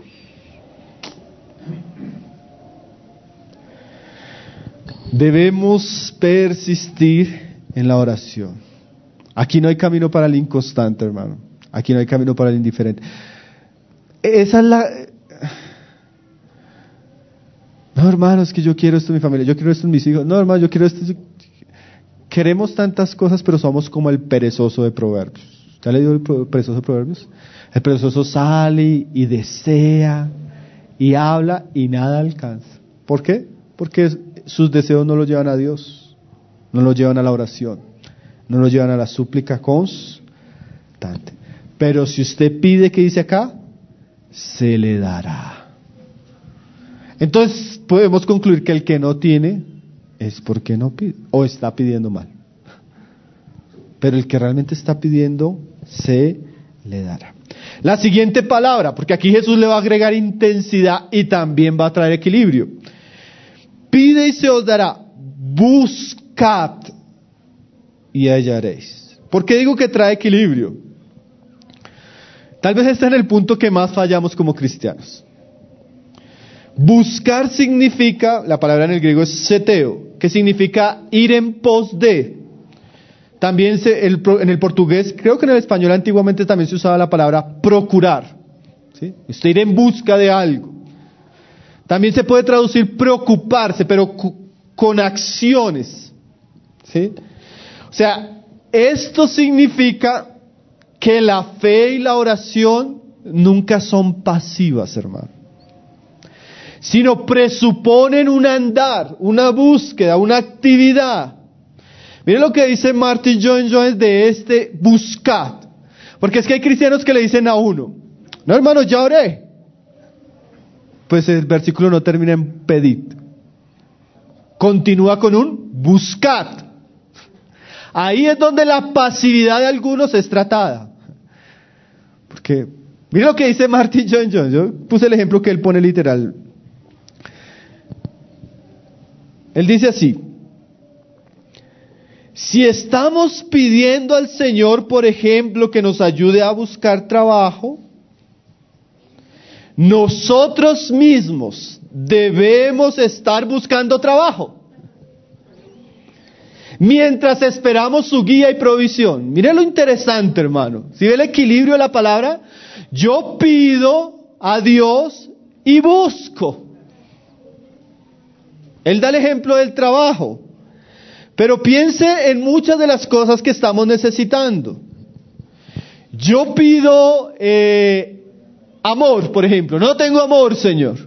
Debemos persistir en la oración. Aquí no hay camino para el inconstante, hermano. Aquí no hay camino para el indiferente. Esa es la... No, hermano, es que yo quiero esto en mi familia, yo quiero esto en mis hijos. No, hermano, yo quiero esto. Queremos tantas cosas, pero somos como el perezoso de Proverbios. ¿Ya leído el perezoso de Proverbios? El perezoso sale y desea y habla y nada alcanza. ¿Por qué? Porque sus deseos no los llevan a Dios, no los llevan a la oración, no los llevan a la súplica constante. Pero si usted pide, ¿qué dice acá? Se le dará. Entonces podemos concluir que el que no tiene es porque no pide o está pidiendo mal. Pero el que realmente está pidiendo se le dará. La siguiente palabra, porque aquí Jesús le va a agregar intensidad y también va a traer equilibrio. Pide y se os dará, buscad y hallaréis. ¿Por qué digo que trae equilibrio? Tal vez este es el punto que más fallamos como cristianos. Buscar significa, la palabra en el griego es seteo, que significa ir en pos de. También en el portugués, creo que en el español antiguamente también se usaba la palabra procurar, ¿sí? Usted ir en busca de algo. También se puede traducir preocuparse, pero con acciones, ¿sí? O sea, esto significa que la fe y la oración nunca son pasivas, hermano, sino presuponen un andar, una búsqueda, una actividad. Miren lo que dice Martin Lloyd-Jones de buscad, porque es que hay cristianos que le dicen a uno, no hermano, ya oré. Pues el versículo no termina en pedid, continúa con un buscad. Ahí es donde la pasividad de algunos es tratada. Porque, miren lo que dice Martin Lloyd-Jones, yo puse el ejemplo que él pone literal. Él dice así: si estamos pidiendo al Señor, por ejemplo, que nos ayude a buscar trabajo, nosotros mismos debemos estar buscando trabajo mientras esperamos su guía y provisión. Mire lo interesante, hermano. ¿Sí ve el equilibrio de la palabra? Yo pido a Dios y busco. Él da el ejemplo del trabajo. Pero piense en muchas de las cosas que estamos necesitando. Yo pido amor, por ejemplo. No tengo amor, Señor.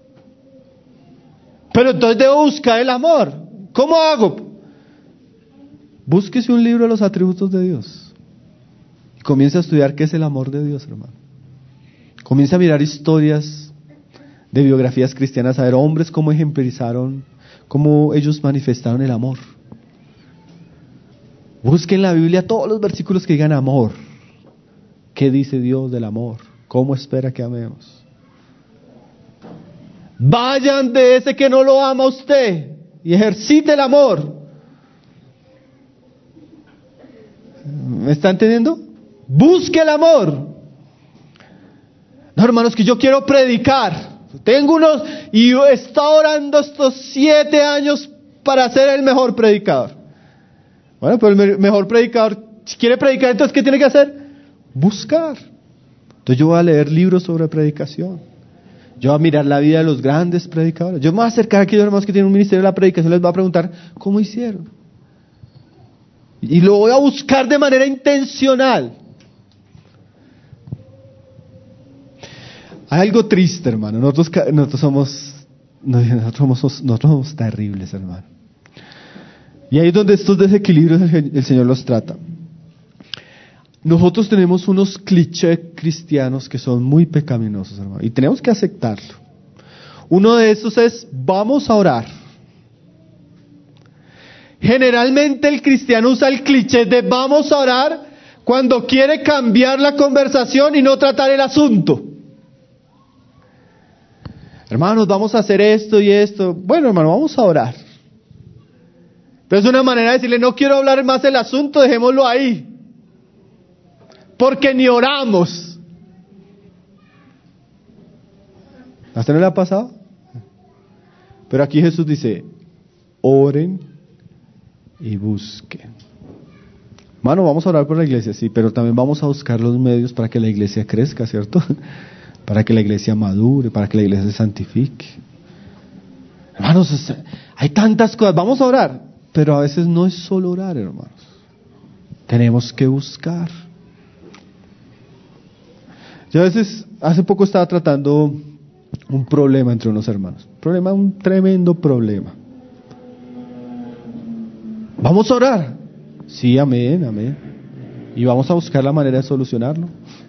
Pero entonces debo buscar el amor. ¿Cómo hago? Búsquese un libro de los atributos de Dios. Y comience a estudiar qué es el amor de Dios, hermano. Comience a mirar historias de biografías cristianas, a ver hombres cómo ejemplarizaron, cómo ellos manifestaron el amor. Busque en la Biblia todos los versículos que digan amor. ¿Qué dice Dios del amor? ¿Cómo espera que amemos? Vayan de ese que no lo ama a usted y ejercite el amor. ¿Me está entendiendo? Busque el amor. No, hermanos, que yo quiero predicar. Tengo y he estado orando estos 7 años para ser el mejor predicador. Bueno, pues el mejor predicador, si quiere predicar, entonces ¿qué tiene que hacer? Buscar. Entonces yo voy a leer libros sobre predicación. Yo voy a mirar la vida de los grandes predicadores. Yo me voy a acercar a aquellos hermanos que tienen un ministerio de la predicación, les voy a preguntar, ¿cómo hicieron? Y lo voy a buscar de manera intencional. Hay algo triste, hermano. Nosotros somos terribles, hermano. Y ahí es donde estos desequilibrios el Señor los trata. Nosotros tenemos unos clichés cristianos que son muy pecaminosos, hermano, y tenemos que aceptarlo. Uno de esos es: vamos a orar. Generalmente el cristiano usa el cliché de vamos a orar cuando quiere cambiar la conversación y no tratar el asunto. Hermanos, vamos a hacer esto y esto. Bueno, hermano, vamos a orar. Pero es una manera de decirle: no quiero hablar más del asunto, dejémoslo ahí. Porque ni oramos. ¿A usted no le ha pasado? Pero aquí Jesús dice: oren y busquen. Hermano, vamos a orar por la iglesia, sí, pero también vamos a buscar los medios para que la iglesia crezca, ¿cierto? Para que la iglesia madure, para que la iglesia se santifique. Hermanos, hay tantas cosas. Vamos a orar, pero a veces no es solo orar, hermanos. Tenemos que buscar. Yo a veces, hace poco estaba tratando un problema entre unos hermanos. Un tremendo problema. ¿Vamos a orar? Sí, amén, amén. Y vamos a buscar la manera de solucionarlo.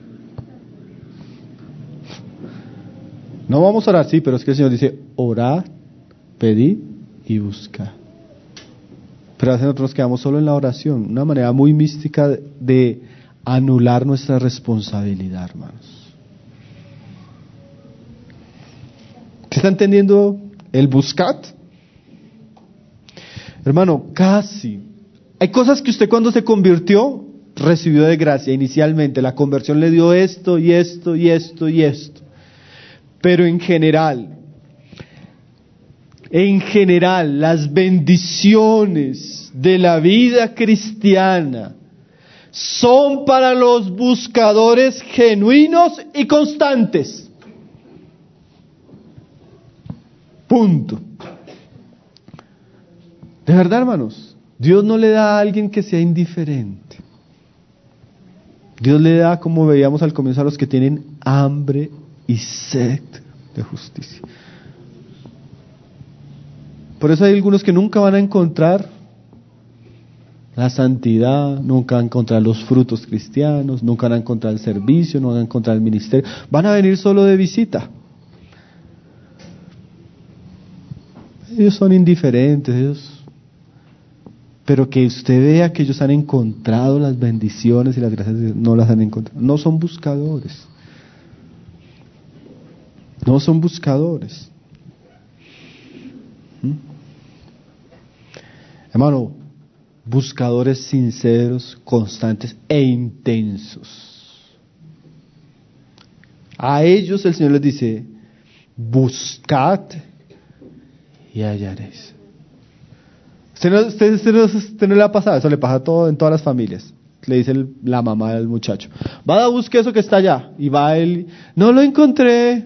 No vamos a orar, sí, pero es que el Señor dice: orad, pedid y buscad. Pero a veces nosotros quedamos solo en la oración, una manera muy mística de anular nuestra responsabilidad, hermanos. ¿Se está entendiendo el buscad? Hermano, casi. Hay cosas que usted cuando se convirtió recibió de gracia inicialmente. La conversión le dio esto y esto y esto y esto. Pero en general, las bendiciones de la vida cristiana son para los buscadores genuinos y constantes. Punto. De verdad, hermanos, Dios no le da a alguien que sea indiferente. Dios le da, como veíamos al comienzo, a los que tienen hambre y sed de justicia. Por eso hay algunos que nunca van a encontrar la santidad, nunca van a encontrar los frutos cristianos, nunca van a encontrar el servicio, no van a encontrar el ministerio. Van a venir solo de visita. Ellos son indiferentes, pero que usted vea que ellos han encontrado las bendiciones y las gracias de Dios, no las han encontrado. No son buscadores. No son buscadores. Hermano, buscadores sinceros, constantes e intensos. A ellos el Señor les dice: buscad y hallaréis. Usted no le ha pasado, eso le pasa a todo, en todas las familias. Le dice la mamá del muchacho: va a buscar eso que está allá. Y va él: no lo encontré.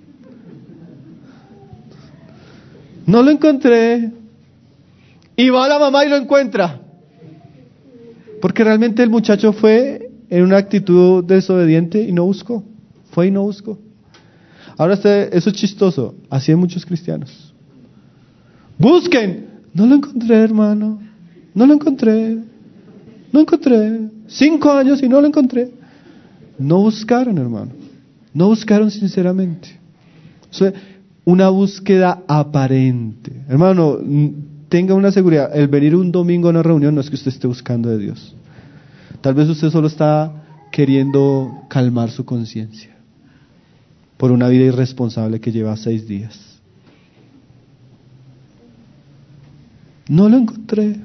No lo encontré. Y va la mamá y lo encuentra. Porque realmente el muchacho fue en una actitud desobediente y no buscó. Fue y no buscó. Ahora eso es chistoso. Así hay muchos cristianos. Busquen. No lo encontré, hermano. No lo encontré. No encontré. 5 años y no lo encontré. No buscaron, hermano. No buscaron sinceramente. O sea, una búsqueda aparente. Hermano, tenga una seguridad. El venir un domingo a una reunión no es que usted esté buscando de Dios. Tal vez usted solo está queriendo calmar su conciencia por una vida irresponsable que lleva 6 días. No lo encontré.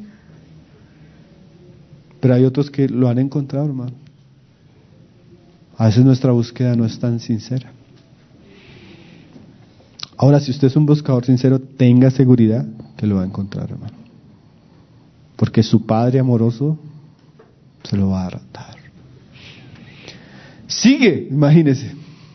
Pero hay otros que lo han encontrado, hermano. A veces nuestra búsqueda no es tan sincera. Ahora, si usted es un buscador sincero, tenga seguridad que lo va a encontrar, hermano. Porque su Padre amoroso se lo va a dar. Sigue, imagínese.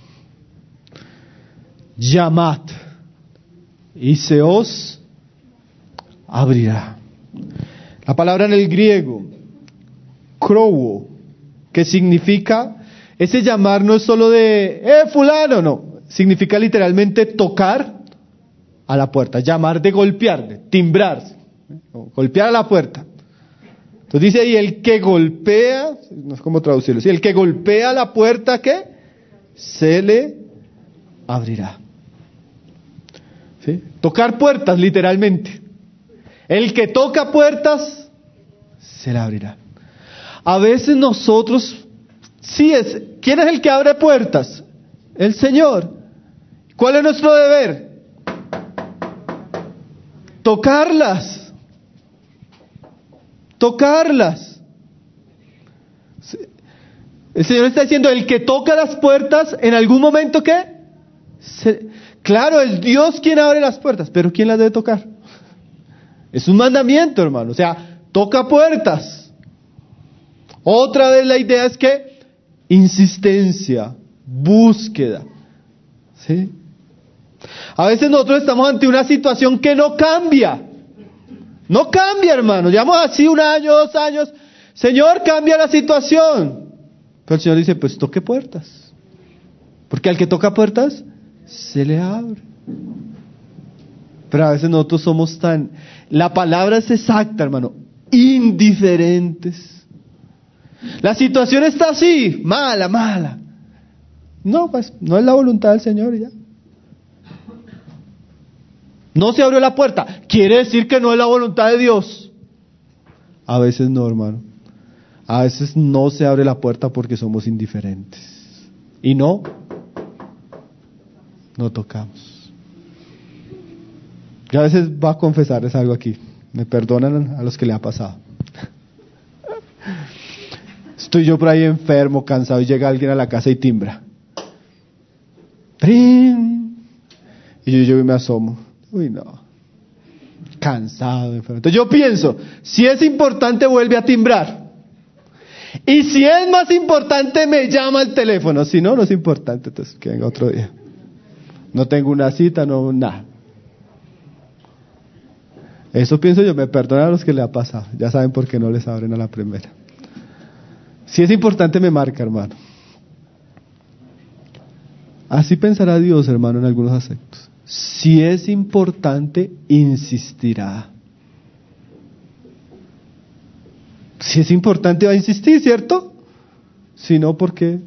Llamad y se os abrirá. La palabra en el griego, krowo, que significa, ese llamar no es solo de, fulano, no. Significa literalmente tocar a la puerta, llamar de golpear, de timbrar, golpear a la puerta. Entonces dice ahí: el que golpea, no sé cómo traducirlo, ¿sí? El que golpea la puerta, ¿qué? Se le abrirá. ¿Sí? Tocar puertas, literalmente. El que toca puertas, se le abrirá. A veces nosotros, ¿quién es el que abre puertas? El Señor. ¿Cuál es nuestro deber? Tocarlas. Tocarlas. El Señor está diciendo: el que toca las puertas, en algún momento, ¿qué? Claro, es Dios quien abre las puertas, pero ¿quién las debe tocar? Es un mandamiento, hermano. O sea, toca puertas. Otra vez la idea es que insistencia, búsqueda. ¿Sí? A veces nosotros estamos ante una situación que no cambia. No cambia, hermano. Llevamos así 1 año, 2 años. Señor, cambia la situación. Pero el Señor dice: pues toque puertas. Porque al que toca puertas, se le abre. Pero a veces nosotros somos tan... La palabra es exacta, hermano. Indiferentes. La situación está así, mala. No, pues no es la voluntad del Señor ya. No se abrió la puerta. ¿Quiere decir que no es la voluntad de Dios? A veces no, hermano. A veces no se abre la puerta porque somos indiferentes. Y no tocamos. Yo a veces voy a confesarles algo aquí. Me perdonan a los que le ha pasado. Estoy yo por ahí enfermo, cansado, y llega alguien a la casa y timbra. ¡Trin! Y yo llego y me asomo. Uy, no. Cansado, enfermo. Entonces yo pienso, si es importante, vuelve a timbrar. Y si es más importante, me llama al teléfono. Si no, no es importante, entonces que venga otro día. No tengo una cita, no, nada. Eso pienso yo, me perdonan a los que le ha pasado. Ya saben por qué no les abren a la primera. Si es importante, me marca, hermano. Así pensará Dios, hermano, en algunos aspectos. Si es importante, insistirá. Si es importante, va a insistir, ¿cierto? Si no, ¿por qué?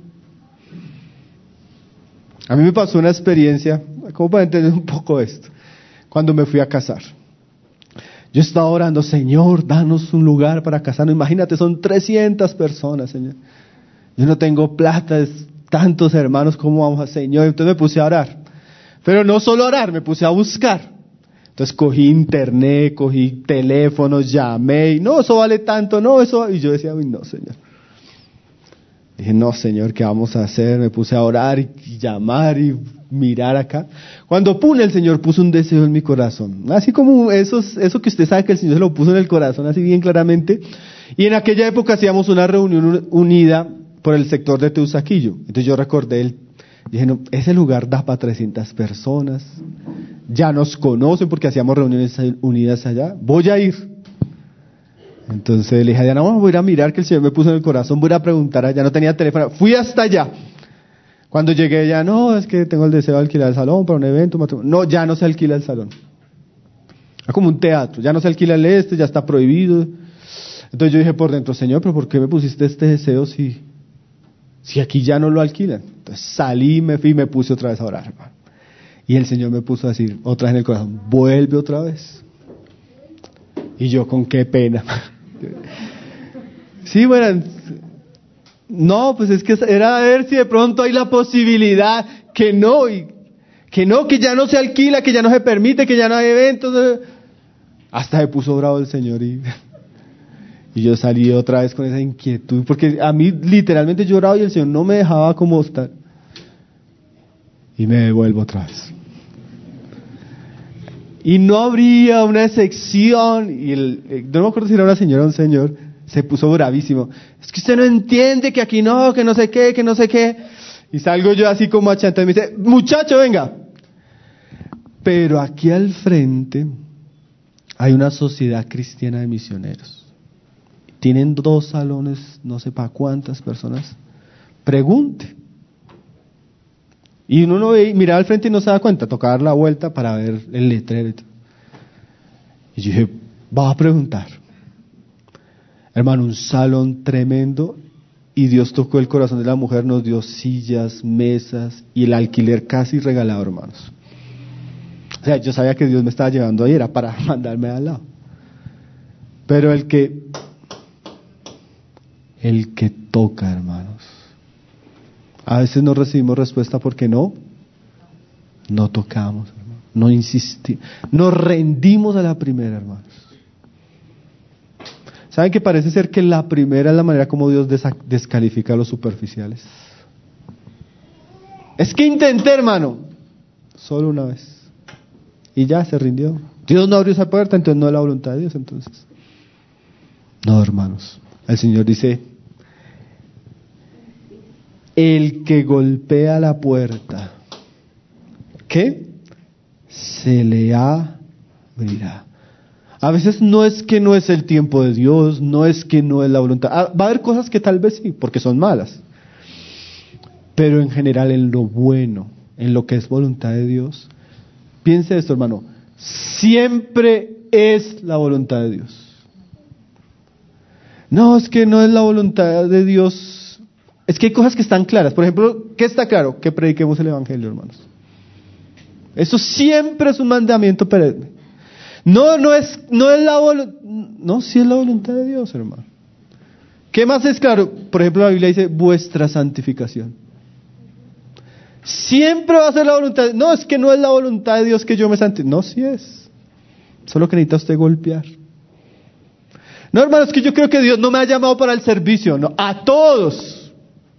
A mí me pasó una experiencia, ¿cómo para entender un poco esto? Cuando me fui a casar. Yo estaba orando, Señor, danos un lugar para casarnos. Imagínate, son 300 personas, Señor. Yo no tengo plata, tantos hermanos, ¿cómo vamos a, Señor? Entonces me puse a orar. Pero no solo a orar, me puse a buscar. Entonces cogí internet, cogí teléfonos, llamé, y no, eso vale tanto, no, eso... Y yo decía, uy, no, Señor. Dije, no, Señor, ¿qué vamos a hacer? Me puse a orar y llamar y mirar acá. Cuando el Señor puso un deseo en mi corazón. Así como eso que usted sabe que el Señor se lo puso en el corazón, así bien claramente. Y en aquella época hacíamos una reunión unida por el sector de Teusaquillo. Entonces yo recordé, dije, no, ese lugar da para 300 personas. Ya nos conocen porque hacíamos reuniones unidas allá. Voy a ir. Entonces le dije a Diana, voy a ir a mirar que el Señor me puso en el corazón, voy a ir a preguntar allá, no tenía teléfono, fui hasta allá. Cuando llegué ya, no, es que tengo el deseo de alquilar el salón para un evento, no, ya no se alquila el salón. Es como un teatro, ya no se alquila ya está prohibido. Entonces yo dije por dentro, Señor, pero ¿por qué me pusiste este deseo si aquí ya no lo alquilan? Entonces salí, me fui y me puse otra vez a orar, hermano. Y el Señor me puso a decir, otra vez en el corazón, vuelve otra vez. Y yo, con qué pena. Sí, bueno, no, pues es que era a ver si de pronto hay la posibilidad que que ya no se alquila, que ya no se permite, que ya no hay eventos. Hasta me puso bravo el Señor y yo salí otra vez con esa inquietud, porque a mí literalmente lloraba y el Señor no me dejaba como estar. Y me devuelvo otra vez. Y no habría una excepción, y no me acuerdo si era una señora o un señor, se puso bravísimo. Es que usted no entiende que aquí no, que no sé qué, que no sé qué. Y salgo yo así como achantado y me dice, muchacho, venga. Pero aquí al frente hay una sociedad cristiana de misioneros. Tienen 2 salones, no sé para cuántas personas. Pregunte. Y uno miraba al frente y no se da cuenta, tocaba dar la vuelta para ver el letrero. Y yo dije, va a preguntar. Hermano, un salón tremendo, y Dios tocó el corazón de la mujer, nos dio sillas, mesas, y el alquiler casi regalado, hermanos. O sea, yo sabía que Dios me estaba llevando ahí, era para mandarme al lado. Pero el que toca, hermanos. A veces no recibimos respuesta porque no tocamos, hermano. No insistimos, nos rendimos a la primera, hermanos. ¿Saben que parece ser que la primera es la manera como Dios descalifica a los superficiales? Es que intenté, hermano, solo una vez y ya se rindió. Dios no abrió esa puerta, entonces no es la voluntad de Dios. Entonces no, hermanos, el Señor dice, el que golpea la puerta, ¿qué? Se le abrirá. A veces no es que no es el tiempo de Dios, no es que no es la voluntad. Va a haber cosas que tal vez sí, porque son malas. Pero en general, en lo bueno, en lo que es voluntad de Dios, piense esto, hermano, siempre es la voluntad de Dios. No, es que no es la voluntad de Dios. Es que hay cosas que están claras. Por ejemplo, ¿qué está claro? Que prediquemos el Evangelio, hermanos. Eso siempre es un mandamiento perenne. No es la voluntad. No, sí es la voluntad de Dios, hermano. ¿Qué más es claro? Por ejemplo, la Biblia dice vuestra santificación. Siempre va a ser la voluntad. No, es que no es la voluntad de Dios que yo me santifique. No, sí es. Solo que necesita usted golpear. No, hermano, es que yo creo que Dios no me ha llamado para el servicio. No, a todos.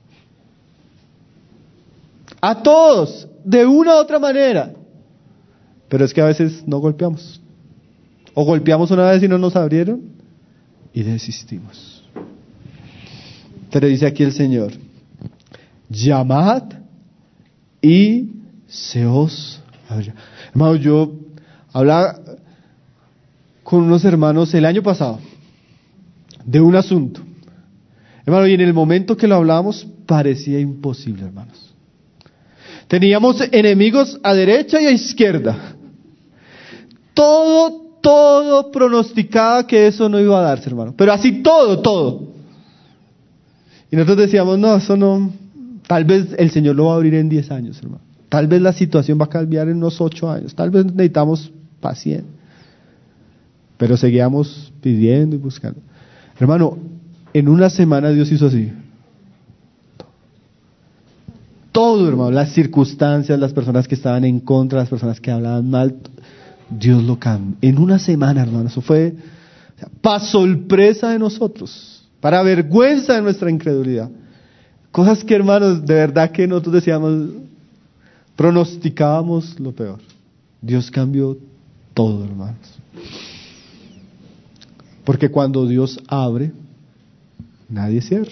A todos, de una u otra manera. Pero es que a veces no golpeamos. O golpeamos una vez y no nos abrieron y desistimos. Pero dice aquí el Señor: llamad y se os abrirá. Hermano, yo hablaba con unos hermanos el año pasado de un asunto. Hermano, y en el momento que lo hablábamos parecía imposible, hermanos. Teníamos enemigos a derecha y a izquierda. Todo pronosticaba que eso no iba a darse, hermano. Pero así todo. Y nosotros decíamos, no, eso no. Tal vez el Señor lo va a abrir en 10 años, hermano. Tal vez la situación va a cambiar en unos 8 años. Tal vez necesitamos paciencia. Pero seguíamos pidiendo y buscando. Hermano, en una semana Dios hizo así. Todo, hermano, las circunstancias, las personas que estaban en contra, las personas que hablaban mal, Dios lo cambió. En una semana, hermano, eso fue para sorpresa de nosotros, para vergüenza de nuestra incredulidad. Cosas que, hermanos, de verdad que nosotros decíamos, pronosticábamos lo peor. Dios cambió todo, hermanos. Porque cuando Dios abre, nadie cierra.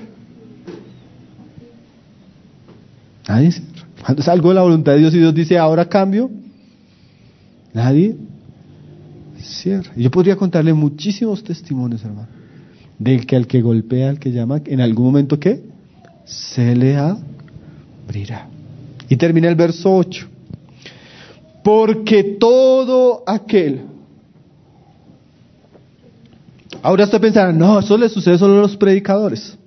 Nadie cierra. Cuando es algo de la voluntad de Dios y Dios dice, ahora cambio, nadie cierra. Yo podría contarle muchísimos testimonios, hermano, del que al que golpea, al que llama, en algún momento, ¿qué? Se le abrirá. Y termina el verso 8. Porque todo aquel... Ahora usted pensará, no, eso le sucede solo a los predicadores.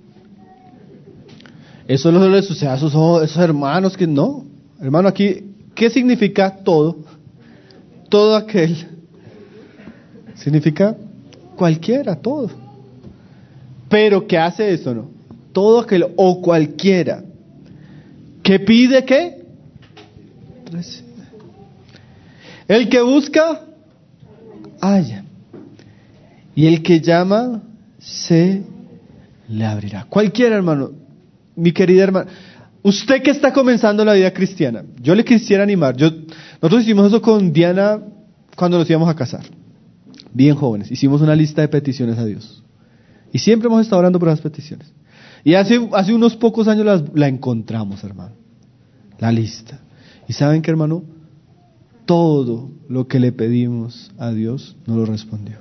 Eso no le sucede a esos hermanos que no. Hermano, aquí, ¿qué significa todo? Todo aquel. Significa cualquiera, todo. Pero ¿qué hace eso, no? Todo aquel o cualquiera que pide, ¿qué? Recibe. El que busca, halla. Y el que llama, se le abrirá. Cualquiera, hermano, mi querida hermana, usted que está comenzando la vida cristiana, yo le quisiera animar. Nosotros hicimos eso con Diana cuando nos íbamos a casar, bien jóvenes. Hicimos una lista de peticiones a Dios. Y siempre hemos estado orando por esas peticiones. Y hace unos pocos años la encontramos, hermano, la lista. Y ¿saben qué, hermano? Todo lo que le pedimos a Dios nos lo respondió.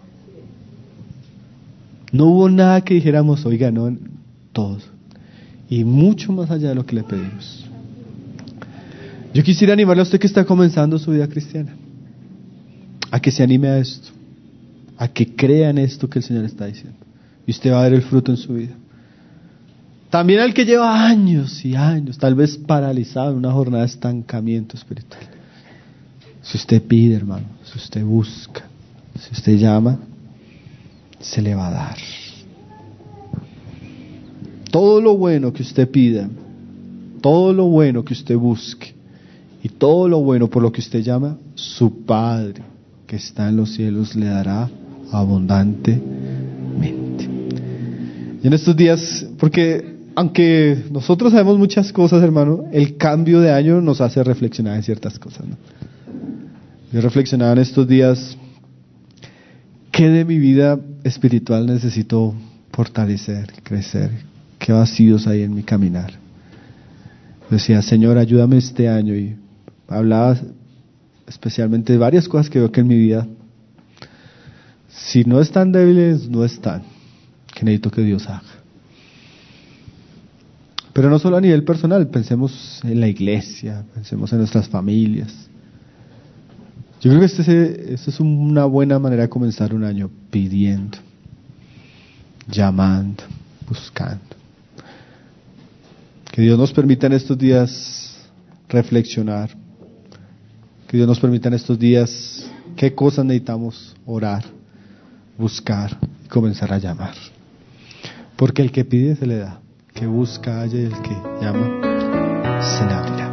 No hubo nada que dijéramos, oiga, no, todos. Y mucho más allá de lo que le pedimos. Yo quisiera animarle a usted que está comenzando su vida cristiana, a que se anime a esto, a que crea en esto que el Señor está diciendo. Y usted va a ver el fruto en su vida. También al que lleva años y años, tal vez paralizado en una jornada de estancamiento espiritual. Si usted pide, hermano, si usted busca, si usted llama, se le va a dar. Todo lo bueno que usted pida, todo lo bueno que usted busque y todo lo bueno por lo que usted llama, su Padre que está en los cielos le dará abundantemente. Y en estos días, porque aunque nosotros sabemos muchas cosas, hermano, el cambio de año nos hace reflexionar en ciertas cosas, ¿no? Yo reflexionaba en estos días, ¿qué de mi vida espiritual necesito fortalecer, crecer? ¿Qué vacíos hay en mi caminar? Decía, Señor, ayúdame este año. Y hablaba especialmente de varias cosas que veo que en mi vida, si no están débiles, no están, que necesito que Dios haga. Pero no solo a nivel personal, pensemos en la iglesia, pensemos en nuestras familias. Yo creo que esta es una buena manera de comenzar un año, pidiendo, llamando, buscando. Que Dios nos permita en estos días reflexionar. Que Dios nos permita en estos días qué cosas necesitamos orar, buscar y comenzar a llamar. Porque el que pide se le da, que busca halla y el que llama se le abrirá.